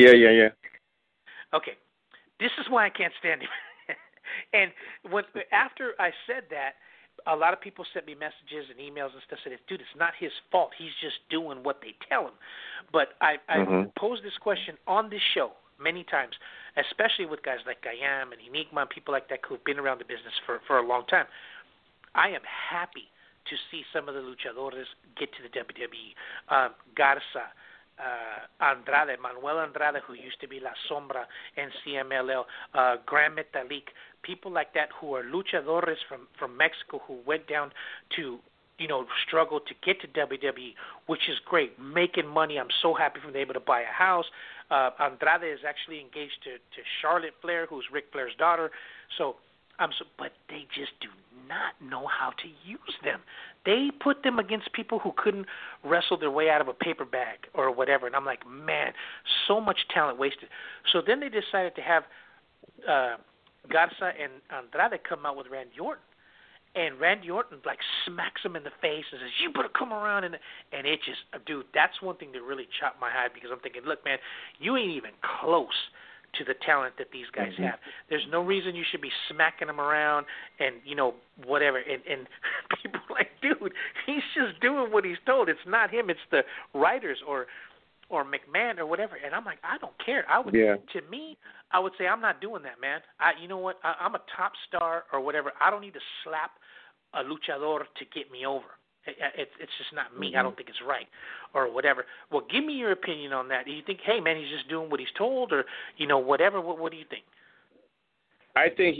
Okay, this is why I can't stand him. And after I said that, a lot of people sent me messages and emails and stuff saying, dude, it's not his fault. He's just doing what they tell him. But I posed this question on this show many times, especially with guys like Gayam and Enigma and people like that who've been around the business for a long time. I am happy to see some of the luchadores get to the WWE. Garza, Andrade, Manuel Andrade, who used to be La Sombra and CMLL, Gran Metalik, people like that who are luchadores from Mexico who went down to, you know, struggle to get to WWE, which is great, making money. I'm so happy for them able to buy a house. Andrade is actually engaged to Charlotte Flair, who's Ric Flair's daughter. But they just do not know how to use them. They put them against people who couldn't wrestle their way out of a paper bag or whatever. And I'm like, man, so much talent wasted. So then they decided to have Garza and Andrade come out with Randy Orton. And Randy Orton, like, smacks him in the face and says, you better come around. And it just, dude, that's one thing that really chopped my hide, because I'm thinking, look, man, you ain't even close to the talent that these guys have. There's no reason you should be smacking them around and, you know, whatever. And people are like, dude, he's just doing what he's told. It's not him. It's the writers or McMahon or whatever. And I'm like, I don't care. To me, I would say I'm not doing that, man. You know what? I'm a top star or whatever. I don't need to slap a luchador to get me over. It's just not me. I don't think it's right or whatever. Well, give me your opinion on that. Do you think, hey, man, he's just doing what he's told, or, you know, whatever? What do you think? I think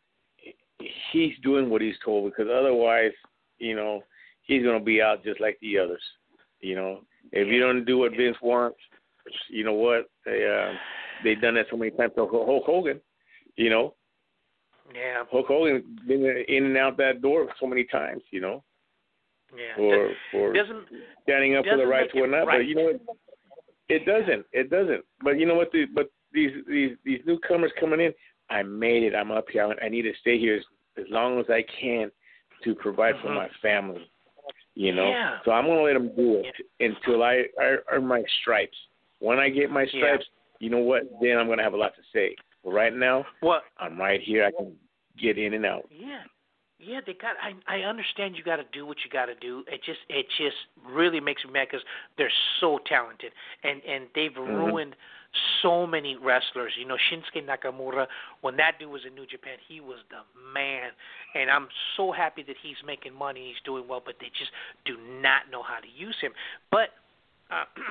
he's doing what he's told, because otherwise, you know, he's going to be out just like the others. You know, if you don't do what Vince wants, you know what? They've done that so many times. So Hulk Hogan, you know. Yeah. Hulk Hogan been in and out that door so many times, you know. Yeah. For standing up for the rights or whatnot. Right. But you know what? It doesn't. But you know what? But these newcomers coming in, I made it. I'm up here. I need to stay here as long as I can to provide for my family. You know. Yeah. So I'm gonna let them do it until I earn my stripes. When I get my stripes, you know what? Then I'm gonna have a lot to say. But right now, I'm right here. I can get in and out. Yeah, they got. I understand you got to do what you got to do. It just really makes me mad, because they're so talented, and they've ruined so many wrestlers. You know, Shinsuke Nakamura, when that dude was in New Japan, he was the man, and I'm so happy that he's making money, he's doing well, but they just do not know how to use him. But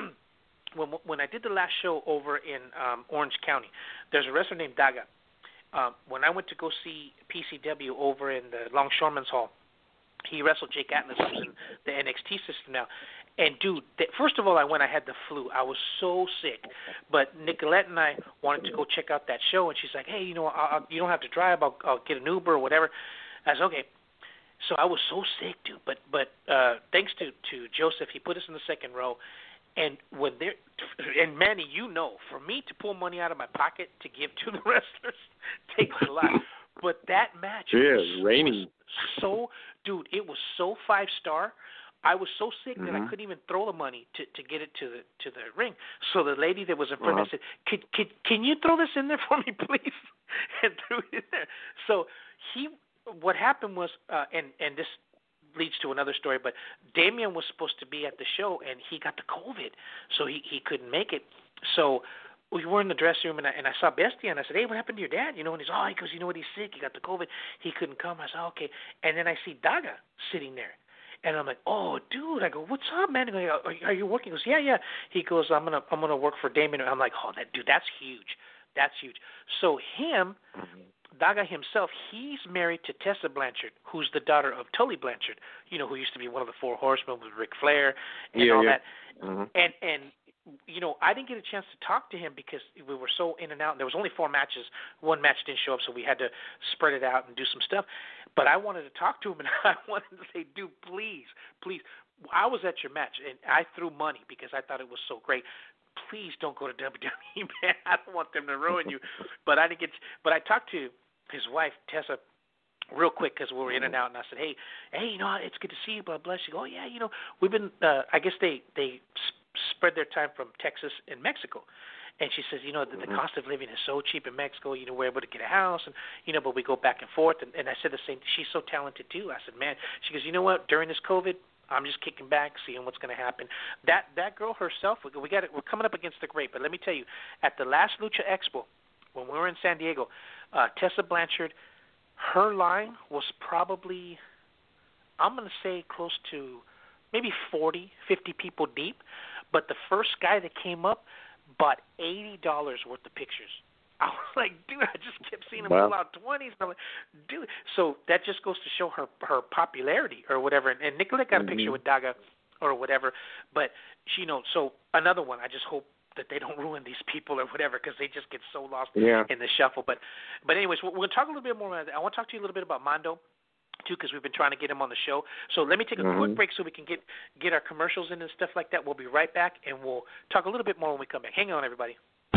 when I did the last show over in Orange County, there's a wrestler named Daga. when I went to go see PCW over in the Longshoremen's Hall, he wrestled Jake Atlas, who's in the NXT system now. And, dude, first of all, I had the flu. I was so sick. But Nicolette and I wanted to go check out that show, and she's like, hey, you know, you don't have to drive. I'll get an Uber or whatever. I said, okay. So I was so sick, dude. But thanks to Joseph, he put us in the second row. And and Manny, you know, for me to pull money out of my pocket to give to the wrestlers takes a lot. But that match was so, dude, it was so 5-star. I was so sick that I couldn't even throw the money to get it to the ring. So the lady that was in front of me said, "Can you throw this in there for me, please?" And threw it in there. So what happened was, and this leads to another story, but Damian was supposed to be at the show, and he got the COVID, so he couldn't make it. So we were in the dressing room, and I saw Bestia, and I said, hey, what happened to your dad? You know, and he goes, you know what, he's sick. He got the COVID. He couldn't come. I said, okay. And then I see Daga sitting there. And I'm like, oh, dude. I go, what's up, man? He goes, are you working? He goes, yeah. He goes, I'm gonna work for Damian. I'm like, oh, dude, that's huge. That's huge. So him, Daga himself, he's married to Tessa Blanchard, who's the daughter of Tully Blanchard, you know, who used to be one of the Four Horsemen with Ric Flair and all that. And you know, I didn't get a chance to talk to him because we were so in and out. And there was only 4 matches. One match didn't show up, so we had to spread it out and do some stuff. But I wanted to talk to him, and I wanted to say, dude, please. I was at your match, and I threw money because I thought it was so great. Please don't go to WWE, man. I don't want them to ruin you. But I talked to his wife, Tessa, real quick because we were in and out, and I said, hey, you know, it's good to see you, blah, blah. She goes, oh, yeah, you know, we've been, I guess they spread their time from Texas and Mexico. And she says, you know, the cost of living is so cheap in Mexico, you know, we're able to get a house, and, you know, but we go back and forth. And I said the same, she's so talented too. I said, man, she goes, you know what, during this COVID, I'm just kicking back, seeing what's going to happen. That girl herself, we're coming up against the great, but let me tell you, at the last Lucha Expo, when we were in San Diego, Tessa Blanchard, her line was probably, I'm going to say close to maybe 40, 50 people deep. But the first guy that came up bought $80 worth of pictures. I was like, dude, I just kept seeing him pull out 20s. I'm like, dude. So that just goes to show her popularity or whatever. And Nicolette got a picture with Daga or whatever. But, you know, so another one, I just hope that they don't ruin these people or whatever because they just get so lost in the shuffle. But anyways, we're going to talk a little bit more about that. I want to talk to you a little bit about Mondo too, because we've been trying to get him on the show. So let me take a quick break so we can get our commercials in and stuff like that. We'll be right back, and we'll talk a little bit more when we come back. Hang on, everybody.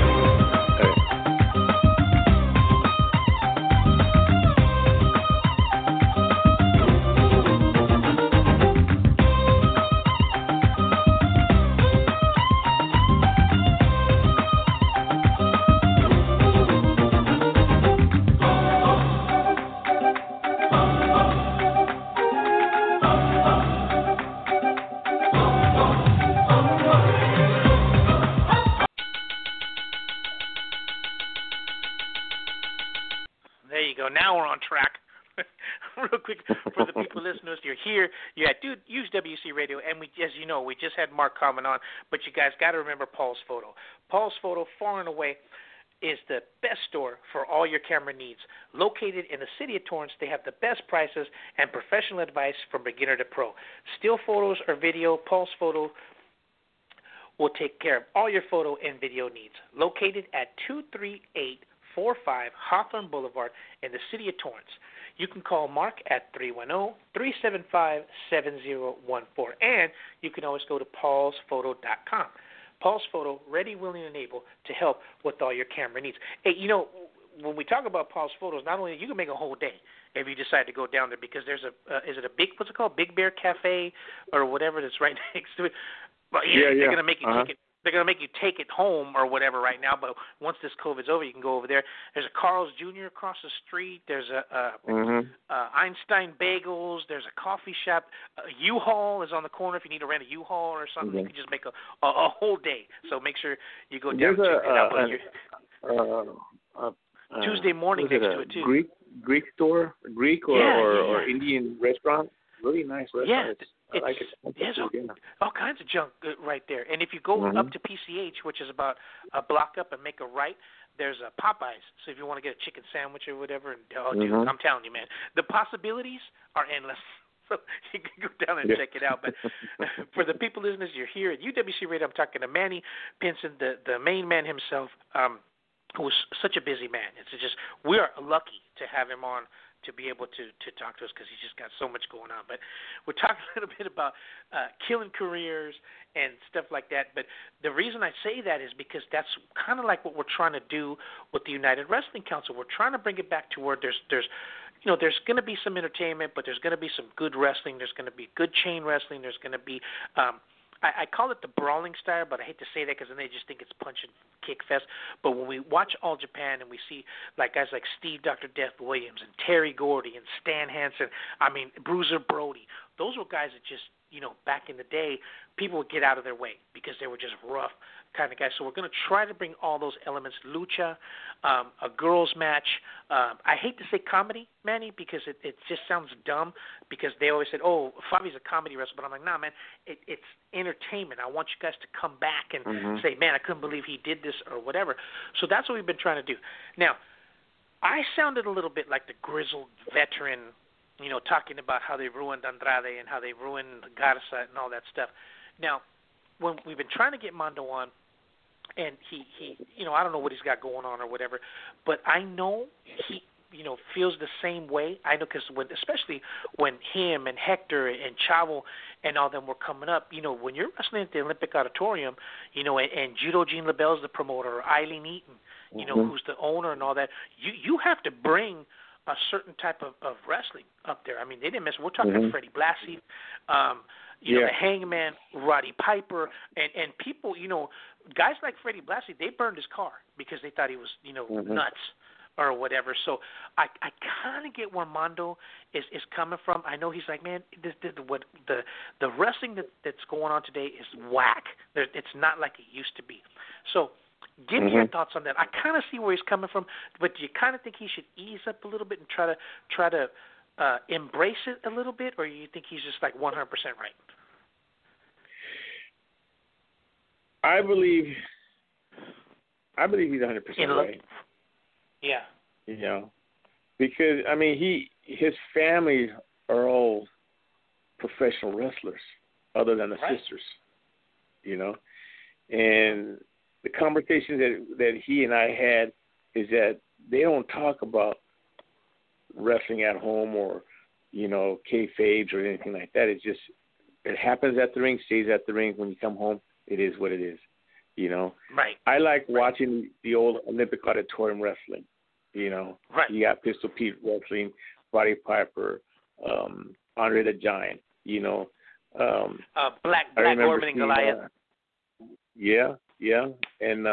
Now we're on track. Real quick, for the people listeners, you're here. You had use WC Radio, and as you know, we just had Mark comment on, but you guys got to remember Paul's Photo. Paul's Photo, far and away, is the best store for all your camera needs. Located in the city of Torrance, they have the best prices and professional advice from beginner to pro. Still photos or video, Paul's Photo will take care of all your photo and video needs. Located at 23845 Hawthorne Boulevard in the city of Torrance. You can call Mark at 310-375-7014, and you can always go to paulsphoto.com. Paul's Photo, ready, willing, and able to help with all your camera needs. Hey, you know, when we talk about Paul's Photos, not only you can make a whole day if you decide to go down there because there's what's it called, Big Bear Cafe or whatever that's right next to it. But they're going to make you take it. They're going to make you take it home or whatever right now, but once this COVID's over, you can go over there. There's a Carl's Jr. across the street. There's a Einstein Bagels. There's a coffee shop. U-Haul is on the corner if you need to rent a U-Haul or something. You can just make a whole day. So make sure you go down Tuesday morning next to it, too. Greek store? Greek or Indian restaurant? Really nice restaurant. Yeah. I like it. There's all kinds of junk right there. And if you go up to PCH, which is about a block up and make a right, there's a Popeyes. So if you want to get a chicken sandwich or whatever, and dude, Mm-hmm. I'm telling you, man, the possibilities are endless. So you can go down and check it out. But for the people listeners, you're here at UWC Radio. I'm talking to Manny Pinson, the main man himself, who was such a busy man. It's just we are lucky to have him on to be able to talk to us because he's just got so much going on. But we're talking a little bit about killing careers and stuff like that. But the reason I say that is because that's kind of like what we're trying to do with the United Wrestling Council. We're trying to bring it back to where there's there's going to be some entertainment, but there's going to be some good wrestling. There's going to be good chain wrestling. There's going to be I call it the brawling style, but I hate to say that because then they just think it's punch and kick fest. But when we watch All Japan and we see like guys like Steve Dr. Death Williams and Terry Gordy and Stan Hansen, Bruiser Brody, those were guys that just, back in the day, people would get out of their way because they were just rough kind of guys. So we're going to try to bring all those elements, lucha, a girls match. I hate to say comedy, Manny, because it just sounds dumb because they always said, oh, Fabi's a comedy wrestler. But I'm like, nah, man, it's entertainment. I want you guys to come back and say, man, I couldn't believe he did this or whatever. So that's what we've been trying to do. Now, I sounded a little bit like the grizzled veteran, talking about how they ruined Andrade and how they ruined Garza and all that stuff. Now, when we've been trying to get Mondo on, and he I don't know what he's got going on or whatever, but I know he, feels the same way. I know because especially when him and Hector and Chavo and all them were coming up, when you're wrestling at the Olympic Auditorium, and Judo Gene LaBelle's the promoter, or Eileen Eaton, who's the owner and all that, you have to bring a certain type of wrestling up there. I mean, they didn't miss. We're talking Freddie Blassie, the Hangman, Roddy Piper, and people, guys like Freddie Blassie, they burned his car because they thought he was, nuts or whatever. So I kind of get where Mondo is coming from. I know he's like, man, the wrestling that's going on today is whack. It's not like it used to be. So give me your thoughts on that. I kind of see where he's coming from, but do you kind of think he should ease up a little bit and try to embrace it a little bit, or you think he's just like 100% right? I believe he's 100% right. Yeah. Because his family are all professional wrestlers, other than the sisters. And the conversation that he and I had is that they don't talk about wrestling at home or, kayfabes or anything like that. It's just, it happens at the ring, stays at the ring. When you come home, it is what it is, Right. I like watching the old Olympic Auditorium wrestling, Right. You got Pistol Pete wrestling, Roddy Piper, Andre the Giant, Black Orban and Goliath. Yeah, and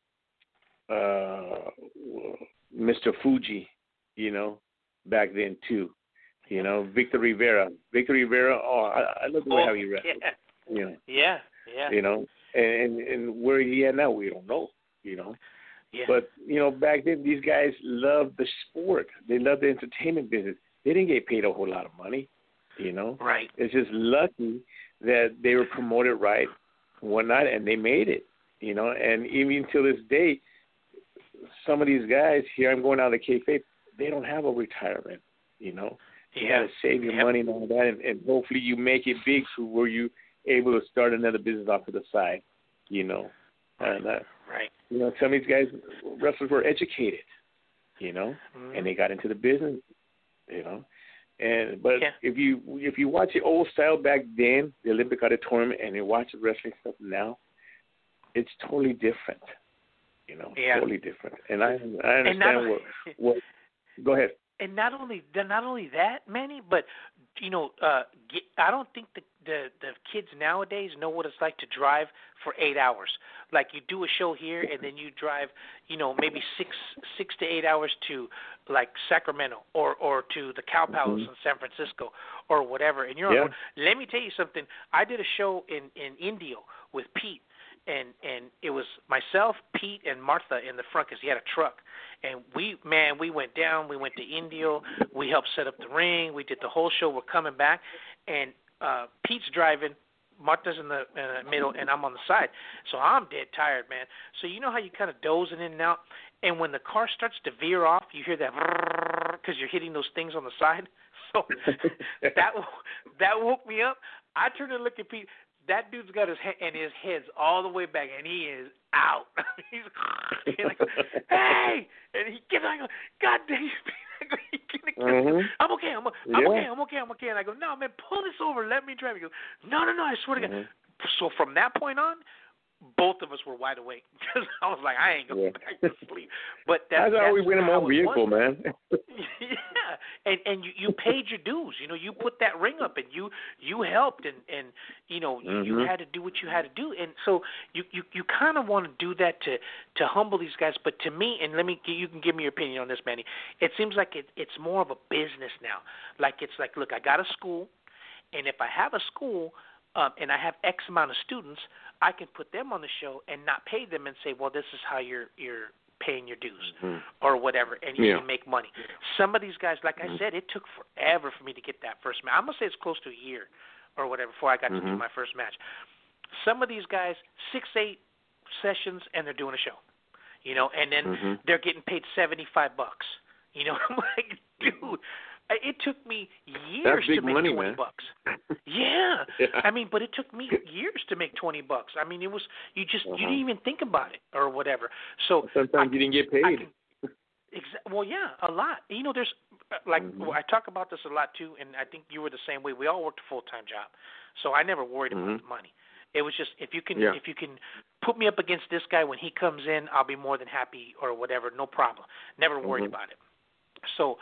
Mr. Fuji, back then too, Victor Rivera. I love the way how he wrestled. Yeah. And where he at now, we don't know. Yeah. But back then these guys loved the sport. They loved the entertainment business. They didn't get paid a whole lot of money. Right. It's just lucky that they were promoted right, whatnot, and they made it. And even till this day, some of these guys here, I'm going out of the kayfabe, they don't have a retirement. You got to save your money and all that, and hopefully you make it big so where you able to start another business off to the side. And right. Some of these guys, wrestlers, were educated. And they got into the business. But if you watch the old style back then, the Olympic Auditorium, and you watch the wrestling stuff now, it's totally different. Totally different. And I understand what. Go ahead. And not only that, Manny, but I don't think the kids nowadays know what it's like to drive for 8 hours. Like you do a show here, and then you drive, maybe six to 8 hours to like Sacramento or to the Cow Palace in San Francisco or whatever. And you're on. Let me tell you something. I did a show in Indio with Pete. And it was myself, Pete, and Martha in the front because he had a truck. And we went down. We went to Indio. We helped set up the ring. We did the whole show. We're coming back. And Pete's driving. Martha's in the middle, and I'm on the side. So I'm dead tired, man. So you know how you kind of dozing in and out? And when the car starts to veer off, you hear that because you're hitting those things on the side. So that woke me up. I turned and looked at Pete. That dude's got his head's all the way back, and he is out. He's like, hey, and he gets like, God dang it. I'm okay. I'm okay. And I go, no, man, pull this over. Let me drive. He goes, no, I swear to God. So from that point on, both of us were wide awake because I was like, I ain't going back to sleep. But that's how we win a motor vehicle, man. Yeah, and you paid your dues. You know, you put that ring up, and you helped, and you know, you had to do what you had to do, and so you kind of want to do that to humble these guys. But to me, and you can give me your opinion on this, Manny. It seems like it's more of a business now. Like it's like, look, I got a school, and if I have a school, and I have X amount of students, I can put them on the show and not pay them and say, well, this is how you're paying your dues or whatever, and you can make money. Some of these guys, like I said, it took forever for me to get that first match. I'm going to say it's close to a year or whatever before I got to do my first match. Some of these guys, 6-8 sessions, and they're doing a show, you know, and then they're getting paid $75. You know, I'm like, dude, it took me years to make money, $20. Yeah. I mean, but it took me years to make $20. I mean, it was you didn't even think about it or whatever. So sometimes you didn't get paid. Well, yeah, a lot. You know, there's I talk about this a lot too, and I think you were the same way. We all worked a full-time job, so I never worried about the money. It was just if you can put me up against this guy when he comes in, I'll be more than happy or whatever, no problem. Never worried about it. So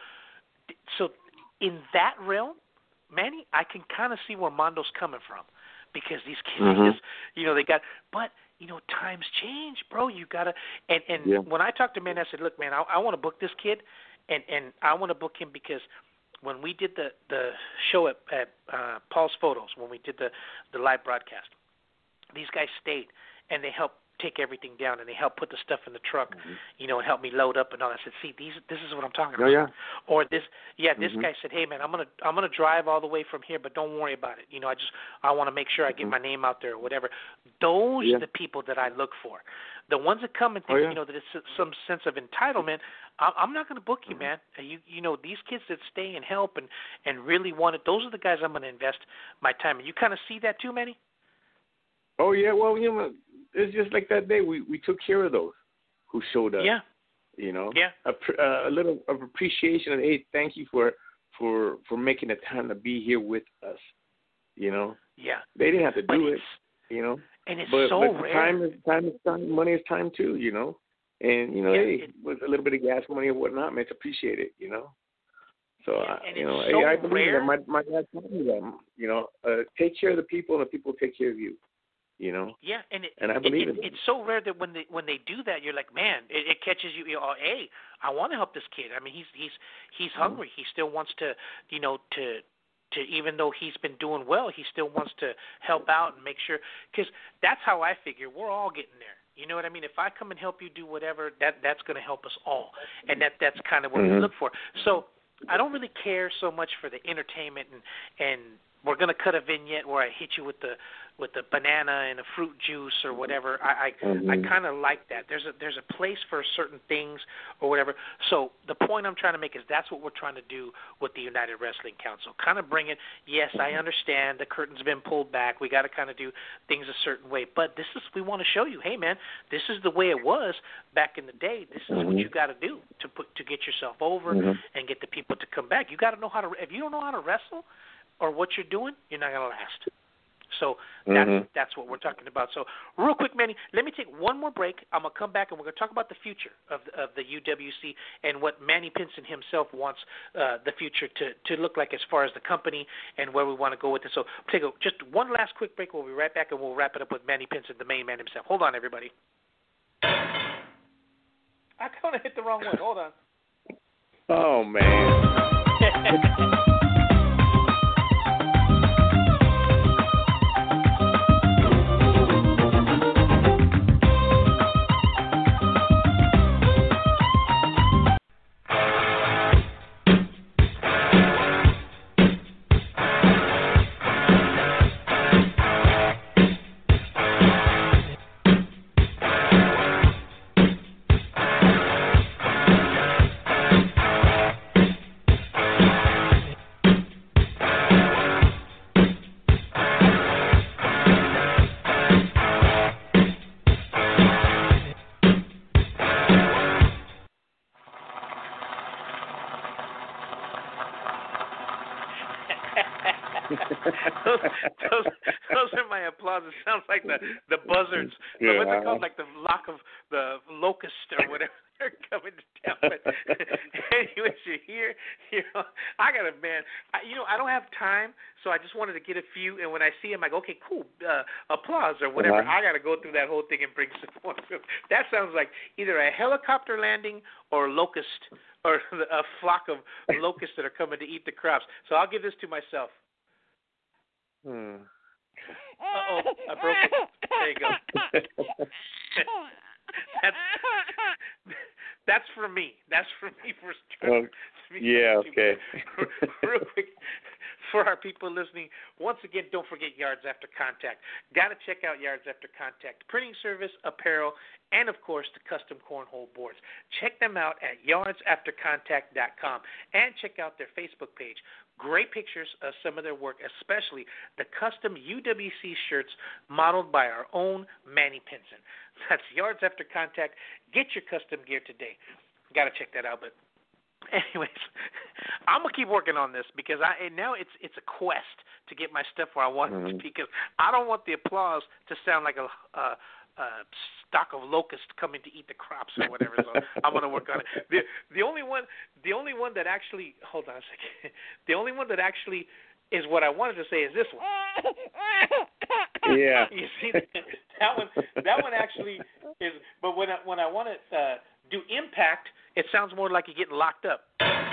in that realm, Manny, I can kind of see where Mondo's coming from because these kids just, you know, they got, but, you know, times change, bro. You got to, and when I talked to Manny, I said, look, man, I want to book this kid, and I want to book him because when we did the show at Paul's Photos, when we did the live broadcast, these guys stayed, and they helped take everything down, and they helped put the stuff in the truck, you know, and help me load up and all. I said, see, this is what I'm talking about. Or this guy said, hey man, I'm gonna drive all the way from here, but don't worry about it. You know, I want to make sure I get my name out there or whatever. Those are the people that I look for. The ones that come and think, you know, that it's some sense of entitlement. I'm not going to book you, man. You know, these kids that stay and help and really want it. Those are the guys I'm going to invest my time in. You kind of see that too, Manny? Oh yeah, well, you know, it's just like that day we took care of those who showed up. Yeah. You know. Yeah. A little of appreciation and hey, thank you for making the time to be here with us. You know. Yeah. They didn't have to do it. You know. And it's but rare. Time is time. Money is time too. You know. And you know, hey, with a little bit of gas money and whatnot, man, it's appreciated. You know. So you know, so I believe rare. that my dad told me that. You know, take care of the people, and the people take care of you. You know. Yeah, and I believe it. It's so rare that when they do that, you're like, man, it catches you. You know, hey, I want to help this kid. I mean, he's hungry. He still wants to, you know, to even though he's been doing well, he still wants to help out and make sure. Because that's how I figure. We're all getting there. You know what I mean? If I come and help you do whatever, that's going to help us all, and that's kind of what we look for. So I don't really care so much for the entertainment and we're going to cut a vignette where I hit you with the banana and a fruit juice or whatever. I kind of like that. There's a place for certain things or whatever. So the point I'm trying to make is that's what we're trying to do with the United Wrestling Council. Kind of bring it. Yes, I understand the curtain's been pulled back. We got to kind of do things a certain way. But we want to show you, hey man, this is the way it was back in the day. This is what you got to do to get yourself over and get the people to come back. You got to know how to. If you don't know how to wrestle or what you're doing, you're not going to last. So that's what we're talking about. So real quick, Manny, let me take one more break. I'm going to come back, and we're going to talk about the future of the UWC and what Manny Pinson himself wants the future to look like as far as the company and where we want to go with it. So we'll take just one last quick break. We'll be right back, and we'll wrap it up with Manny Pinson, the main man himself. Hold on, everybody. I kind of hit the wrong one. Hold on. Oh, man. those are my applause. It sounds like the buzzards. Yeah. What's it called? Like the lock of the locust or whatever. They're coming to town. But anyways, you're here. I got a man. I don't have time, so I just wanted to get a few. And when I see him, I go, okay, cool, applause or whatever. I got to go through that whole thing and bring support. That sounds like either a helicopter landing or locust or a flock of locusts that are coming to eat the crops. So I'll give this to myself. Uh-oh, I broke it. There you go. That's for me. That's for me. Yeah, okay. Real quick, for our people listening, once again, don't forget Yards After Contact. Got to check out Yards After Contact. Printing service, apparel, and, of course, the custom cornhole boards. Check them out at yardsaftercontact.com and check out their Facebook page. Great pictures of some of their work, especially the custom UWC shirts modeled by our own Manny Pinson. That's Yards After Contact. Get your custom gear today. Got to check that out. But anyways, I'm gonna keep working on this because now it's a quest to get my stuff where I want it to be, because I don't want the applause to sound like a stock of locusts coming to eat the crops or whatever. So I'm gonna work on it. The only one that actually, hold on a second. The only one that actually is what I wanted to say is this one. Yeah. You see that one actually is. But when I want to do impact, it sounds more like you're getting locked up.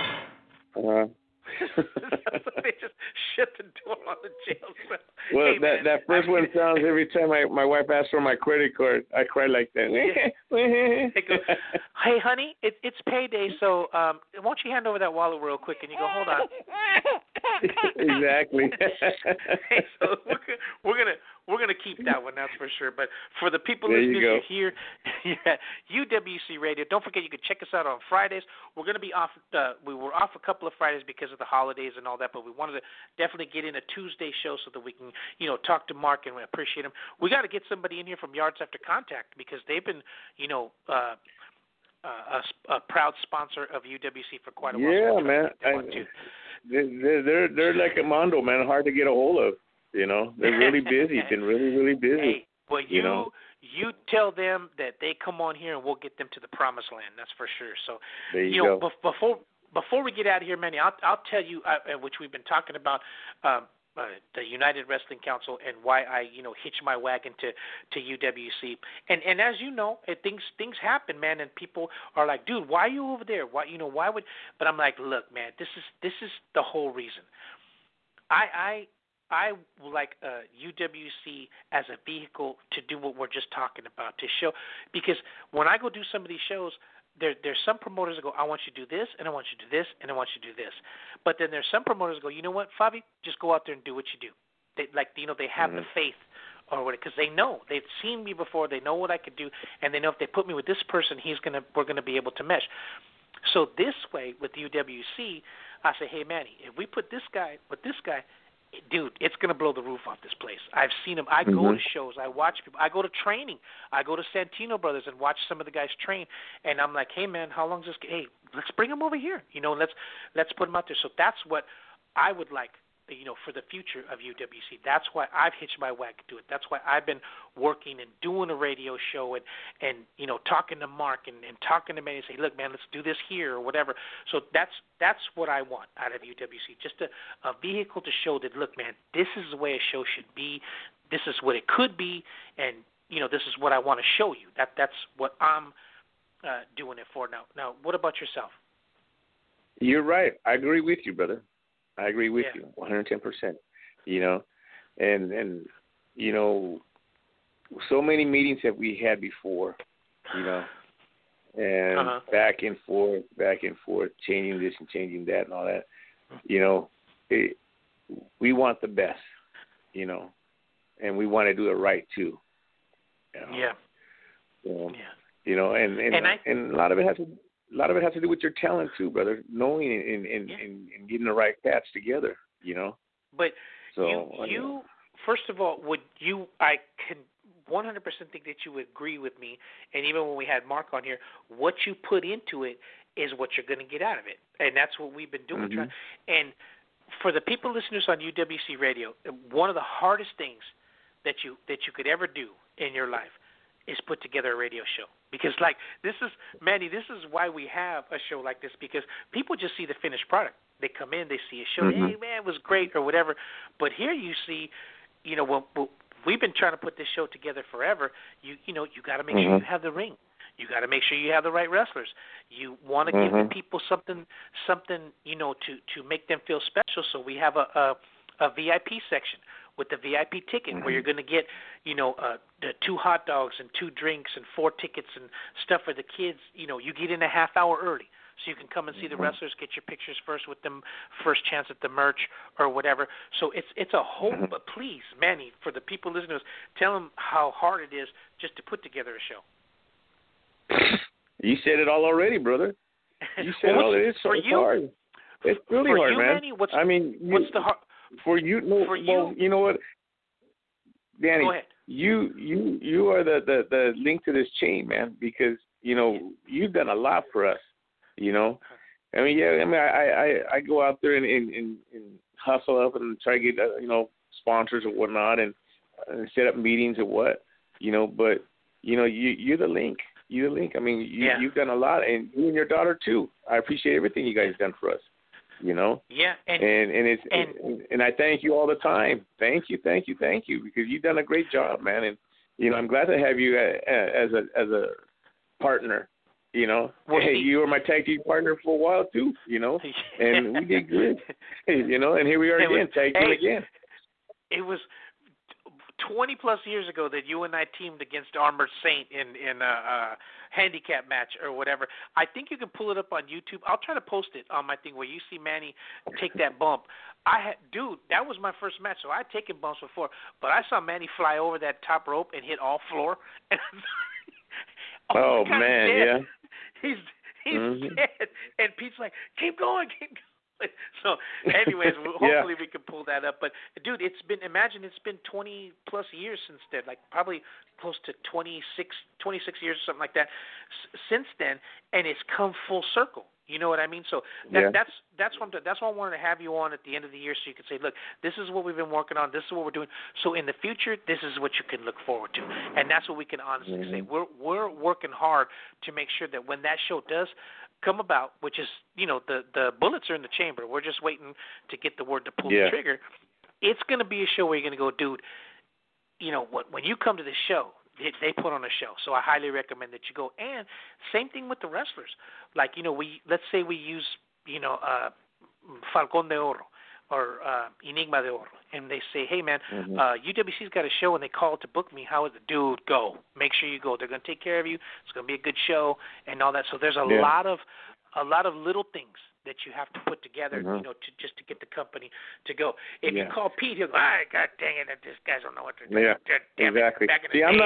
They just shut the door on the jail cell. Well, hey, that first one sounds every time my wife asks for my credit card, I cry like that. They go, hey, honey, it's payday, so won't you hand over that wallet real quick? And you go, hold on. Exactly. Hey, so we're gonna keep that one, that's for sure. But for the people listening here, UWC Radio, don't forget you can check us out on Fridays. We're gonna be off. We were off a couple of Fridays because of the holidays and all that, but we wanted to definitely get in a Tuesday show so that we can, talk to Mark, and we appreciate him. We got to get somebody in here from Yards After Contact because they've been, a proud sponsor of UWC for quite a while. Yeah, man. They're like a mondo, man. Hard to get a hold of. They're really busy. Been really, really busy. Hey, well, you tell them that they come on here and we'll get them to the promised land. That's for sure. So, there you go. Before we get out of here, Manny, I'll tell you, which we've been talking about, the United Wrestling Council and why I, hitch my wagon to UWC. And as you know, things happen, man, and people are like, dude, why are you over there? Why would? But I'm like, look, man, this is the whole reason. I like UWC as a vehicle to do what we're just talking about, to show, because when I go do some of these shows, there's some promoters that go, I want you to do this, and I want you to do this, and I want you to do this. But then there's some promoters that go, you know what, Fabi, just go out there and do what you do. They have the faith, or what, because they know, they've seen me before, they know what I could do, and they know if they put me with this person, we're gonna be able to mesh. So this way with UWC, I say, hey Manny, if we put this guy with this guy, dude, it's going to blow the roof off this place. I've seen them. I go to shows. I watch people. I go to training. I go to Santino Brothers and watch some of the guys train. And I'm like, hey, man, how long is this? Hey, let's bring them over here. Let's put them out there. So that's what I would like, for the future of UWC. That's why I've hitched my wagon to it. That's why I've been working and doing a radio show and talking to Mark and talking to Manny and say, look, man, let's do this here or whatever. So that's what I want out of UWC, just a vehicle to show that, look, man, this is the way a show should be. This is what it could be, and, this is what I want to show you. That's what I'm doing it for now. Now, what about yourself? You're right. I agree with you, brother. I agree with you 110%. And so many meetings that we had before, and back and forth, changing this and changing that and all that. We want the best, and we want to do it right too. Yeah. And a lot of it has to do with your talent too, brother. Knowing and getting the right cats together, But so, you first of all, I can 100% think that you would agree with me. And even when we had Mark on here, what you put into it is what you're going to get out of it, and that's what we've been doing. And for the people listeners on UWC Radio, one of the hardest things that you could ever do in your life is put together a radio show. Because, like, this is why we have a show like this, because people just see the finished product. They come in, they see a show, hey, man, it was great or whatever. But here you see, well, we've been trying to put this show together forever. You got to make sure you have the ring. You got to make sure you have the right wrestlers. You want to give the people something, to make them feel special. So we have a VIP section with the VIP ticket where you're going to get, the 2 hot dogs and 2 drinks and 4 tickets and stuff for the kids. You get in a half hour early so you can come and see the wrestlers, get your pictures first with them, first chance at the merch or whatever. So it's a whole, but please, Manny, for the people listening, tell them how hard it is just to put together a show. You said it all already, brother. You said well, it is so hard. It's really for hard, you, man. Manny, what's the hard? For you, no. For well, you know what, Danny? Go ahead. You are the link to this chain, man. Because you've done a lot for us. I go out there and hustle up and try to get sponsors or whatnot and set up meetings or what. But you're the link. You're the link. I mean, you've done a lot, and you and your daughter too. I appreciate everything you guys done for us. Yeah, and I thank you all the time. Thank you, because you've done a great job, man. And I'm glad to have you as a partner. Well, hey, you were my tag team partner for a while too. And we did good. And here we are again, tag team again. It was 20 plus years ago that you and I teamed against Armored Saint in a handicap match or whatever. I think you can pull it up on YouTube. I'll try to post it on my thing where you see Manny take that bump. Dude, that was my first match, so I'd taken bumps before, but I saw Manny fly over that top rope and hit all floor. And oh man, yeah. He's dead. And Pete's like, keep going. So, anyways, hopefully we can pull that up. But, dude, it's been 20 plus years since then, like probably close to 26 years or something like that since then, and it's come full circle. You know what I mean? So that's why I wanted to have you on at the end of the year so you could say, look, this is what we've been working on. This is what we're doing. So in the future, this is what you can look forward to, and that's what we can honestly say. We're working hard to make sure that when that show does come about, which is the bullets are in the chamber. We're just waiting to get the word to pull the trigger. It's going to be a show where you're going to go, dude. When you come to this show, they put on a show, so I highly recommend that you go. And same thing with the wrestlers. Like, let's say we use, Falcón de Oro or Enigma de Oro, and they say, hey, man, UWC's got a show, and they call to book me. How is it? Dude, go. Make sure you go. They're going to take care of you. It's going to be a good show and all that. So there's a lot of little things that you have to put together, to get the company to go. If you call Pete, he'll go, all right, God dang it, these guys don't know what they're doing. Yeah, exactly. See, I'm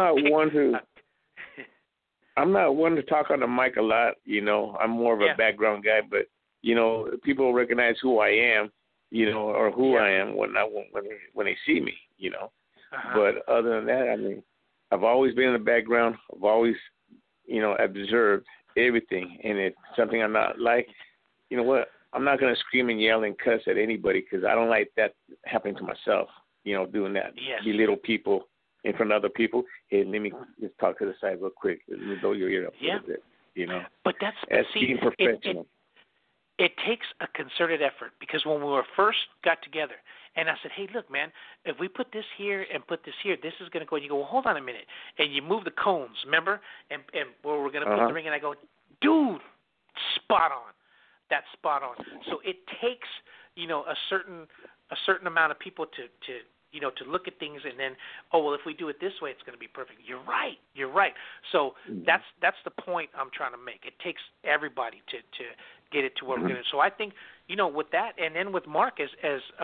not one to talk on the mic a lot. I'm more of a background guy, but people recognize who I am, or who I am when they see me, But other than that, I mean, I've always been in the background. I've always, observed everything, and it's something I'm not like. You know what? I'm not going to scream and yell and cuss at anybody because I don't like that happening to myself, doing that. Yes. Belittle people in front of other people. Hey, let me just talk to the side real quick. Let me blow your ear up a little bit, But that's being professional. It takes a concerted effort because when we first got together, and I said, hey, look, man, if we put this here and put this here, this is going to go. And you go, well, hold on a minute. And you move the cones, remember? And where we're going to put the ring. And I go, dude, spot on. That's spot on. So it takes, a certain amount of people to look at things and then, if we do it this way, it's going to be perfect. You're right. So that's the point I'm trying to make. It takes everybody to get it to where we're going to. So I think, with that, and then with Mark as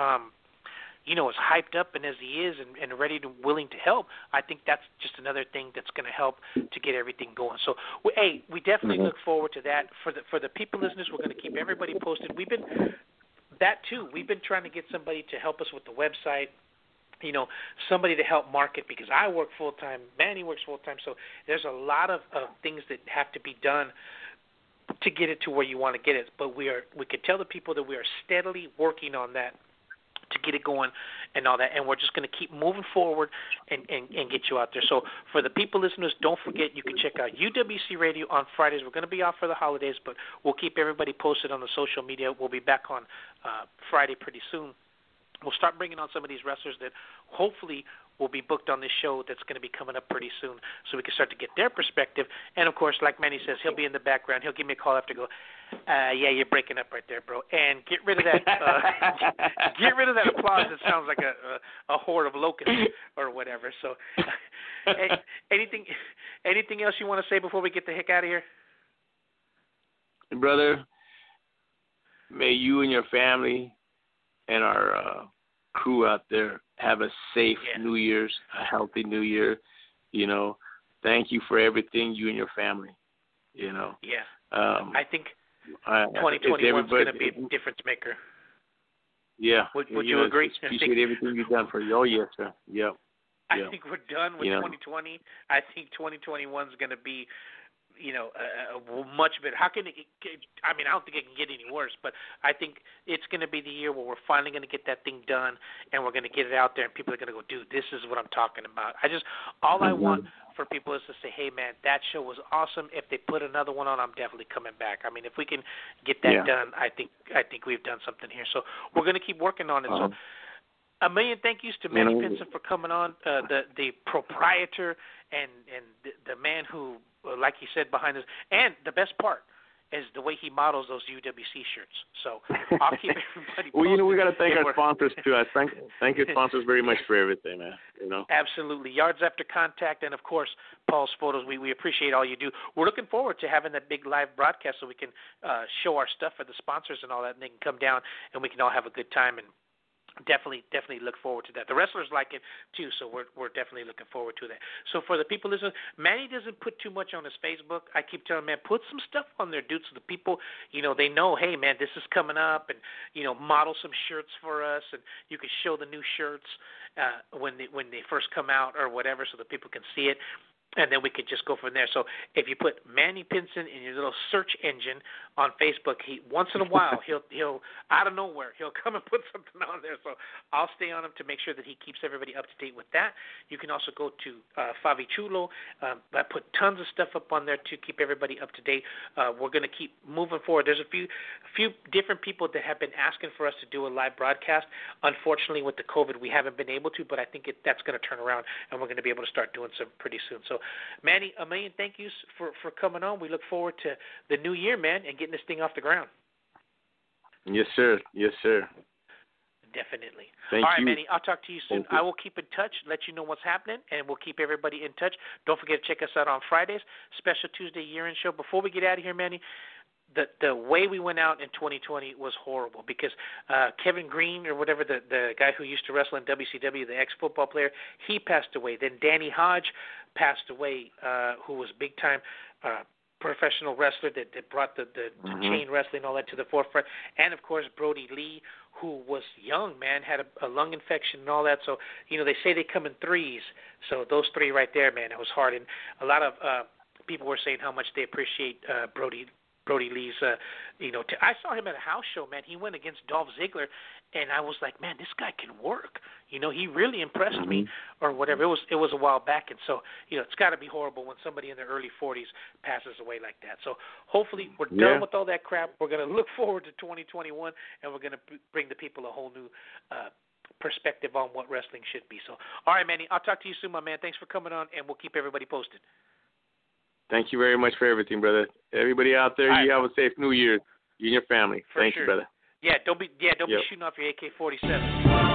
hyped up and as he is and ready to willing to help, I think that's just another thing that's going to help to get everything going. So, we definitely look forward to that. For the people listeners, we're going to keep everybody posted. We've been trying to get somebody to help us with the website, somebody to help market because I work full-time, Manny works full-time, so there's a lot of things that have to be done to get it to where you want to get it. But we can tell the people that we are steadily working on that to get it going and all that, and we're just going to keep moving forward and get you out there. So for the people listeners, don't forget you can check out UWC Radio on Fridays. We're going to be off for the holidays, but we'll keep everybody posted on the social media. We'll be back on Friday pretty soon. We'll start bringing on some of these wrestlers that hopefully will be booked on this show that's going to be coming up pretty soon, so we can start to get their perspective. And, of course, like Manny says, he'll be in the background. He'll give me a call after, go, yeah, you're breaking up right there, bro. And get rid of that get rid of that applause that sounds like a horde of locusts or whatever. So anything else you want to say before we get the heck out of here? Brother, may you and your family and our crew out there have a safe New Year's, a healthy New Year. You know, thank you for everything, you and your family. You know. Yeah. I think 2021 is going to be a difference maker. Yeah. Would you agree? Appreciate everything you've done for you. Oh, yes, sir. Yep. I think we're done with 2020. I think 2021 is going to be, much better. How can it? I mean, I don't think it can get any worse, but I think it's going to be the year where we're finally going to get that thing done, and we're going to get it out there, and people are going to go, dude, this is what I'm talking about. All I want for people is to say, hey, man, that show was awesome. If they put another one on, I'm definitely coming back. I mean, if we can get that done, I think we've done something here. So we're going to keep working on it. So a million thank yous to Manny Pinson for coming on, the proprietor and the man who, like he said, behind us. And the best part is the way he models those UWC shirts. So I'll keep everybody posted. Well, we got to thank our sponsors, too. I thank your sponsors very much for everything, man. Absolutely. Yards After Contact and, of course, Paul's Photos. We appreciate all you do. We're looking forward to having that big live broadcast so we can show our stuff for the sponsors and all that, and they can come down and we can all have a good time and definitely look forward to that. The wrestlers like it too, so we're definitely looking forward to that. So for the people listening, Manny doesn't put too much on his Facebook. I keep telling him, man, put some stuff on there, dude, so the people, they know, hey, man, this is coming up, and model some shirts for us, and you can show the new shirts when they first come out or whatever, so that people can see it. And then we could just go from there. So if you put Manny Pinson in your little search engine on Facebook, he once in a while he'll out of nowhere he'll come and put something on there. So I'll stay on him to make sure that he keeps everybody up to date with that. You can also go to Favi Chulo. I put tons of stuff up on there to keep everybody up to date. We're going to keep moving forward. There's a few different people that have been asking for us to do a live broadcast. Unfortunately, with the COVID, we haven't been able to, but I think that's going to turn around, and we're going to be able to start doing some pretty soon. So Manny, a million thank yous for coming on. We look forward to the new year, man, and getting this thing off the ground. Yes, sir. Yes, sir. Definitely. Thank All right, you. Manny, I'll talk to you soon. I will keep in touch, let you know what's happening, and we'll keep everybody in touch. Don't forget to check us out on Fridays, special Tuesday year-end show. Before we get out of here, Manny, the way we went out in 2020 was horrible because Kevin Green or whatever, the guy who used to wrestle in WCW, the ex-football player, he passed away. Then Danny Hodge passed away, who was big-time professional wrestler that brought the chain wrestling, all that to the forefront. And, of course, Brody Lee, who was young, man, had a lung infection and all that. So, they say they come in threes. So those three right there, man, it was hard. And a lot of people were saying how much they appreciate Brody Lee's, I saw him at a house show, man. He went against Dolph Ziggler, and I was like, man, this guy can work. He really impressed me, or whatever. It was a while back, and so it's got to be horrible when somebody in their early 40s passes away like that. So hopefully we're done with all that crap. We're going to look forward to 2021, and we're going to bring the people a whole new perspective on what wrestling should be. So, all right, Manny, I'll talk to you soon, my man. Thanks for coming on, and we'll keep everybody posted. Thank you very much for everything, brother. Everybody out there, you have a safe New Year. You and your family. Thank you, brother. Yeah, don't be shooting off your AK-47.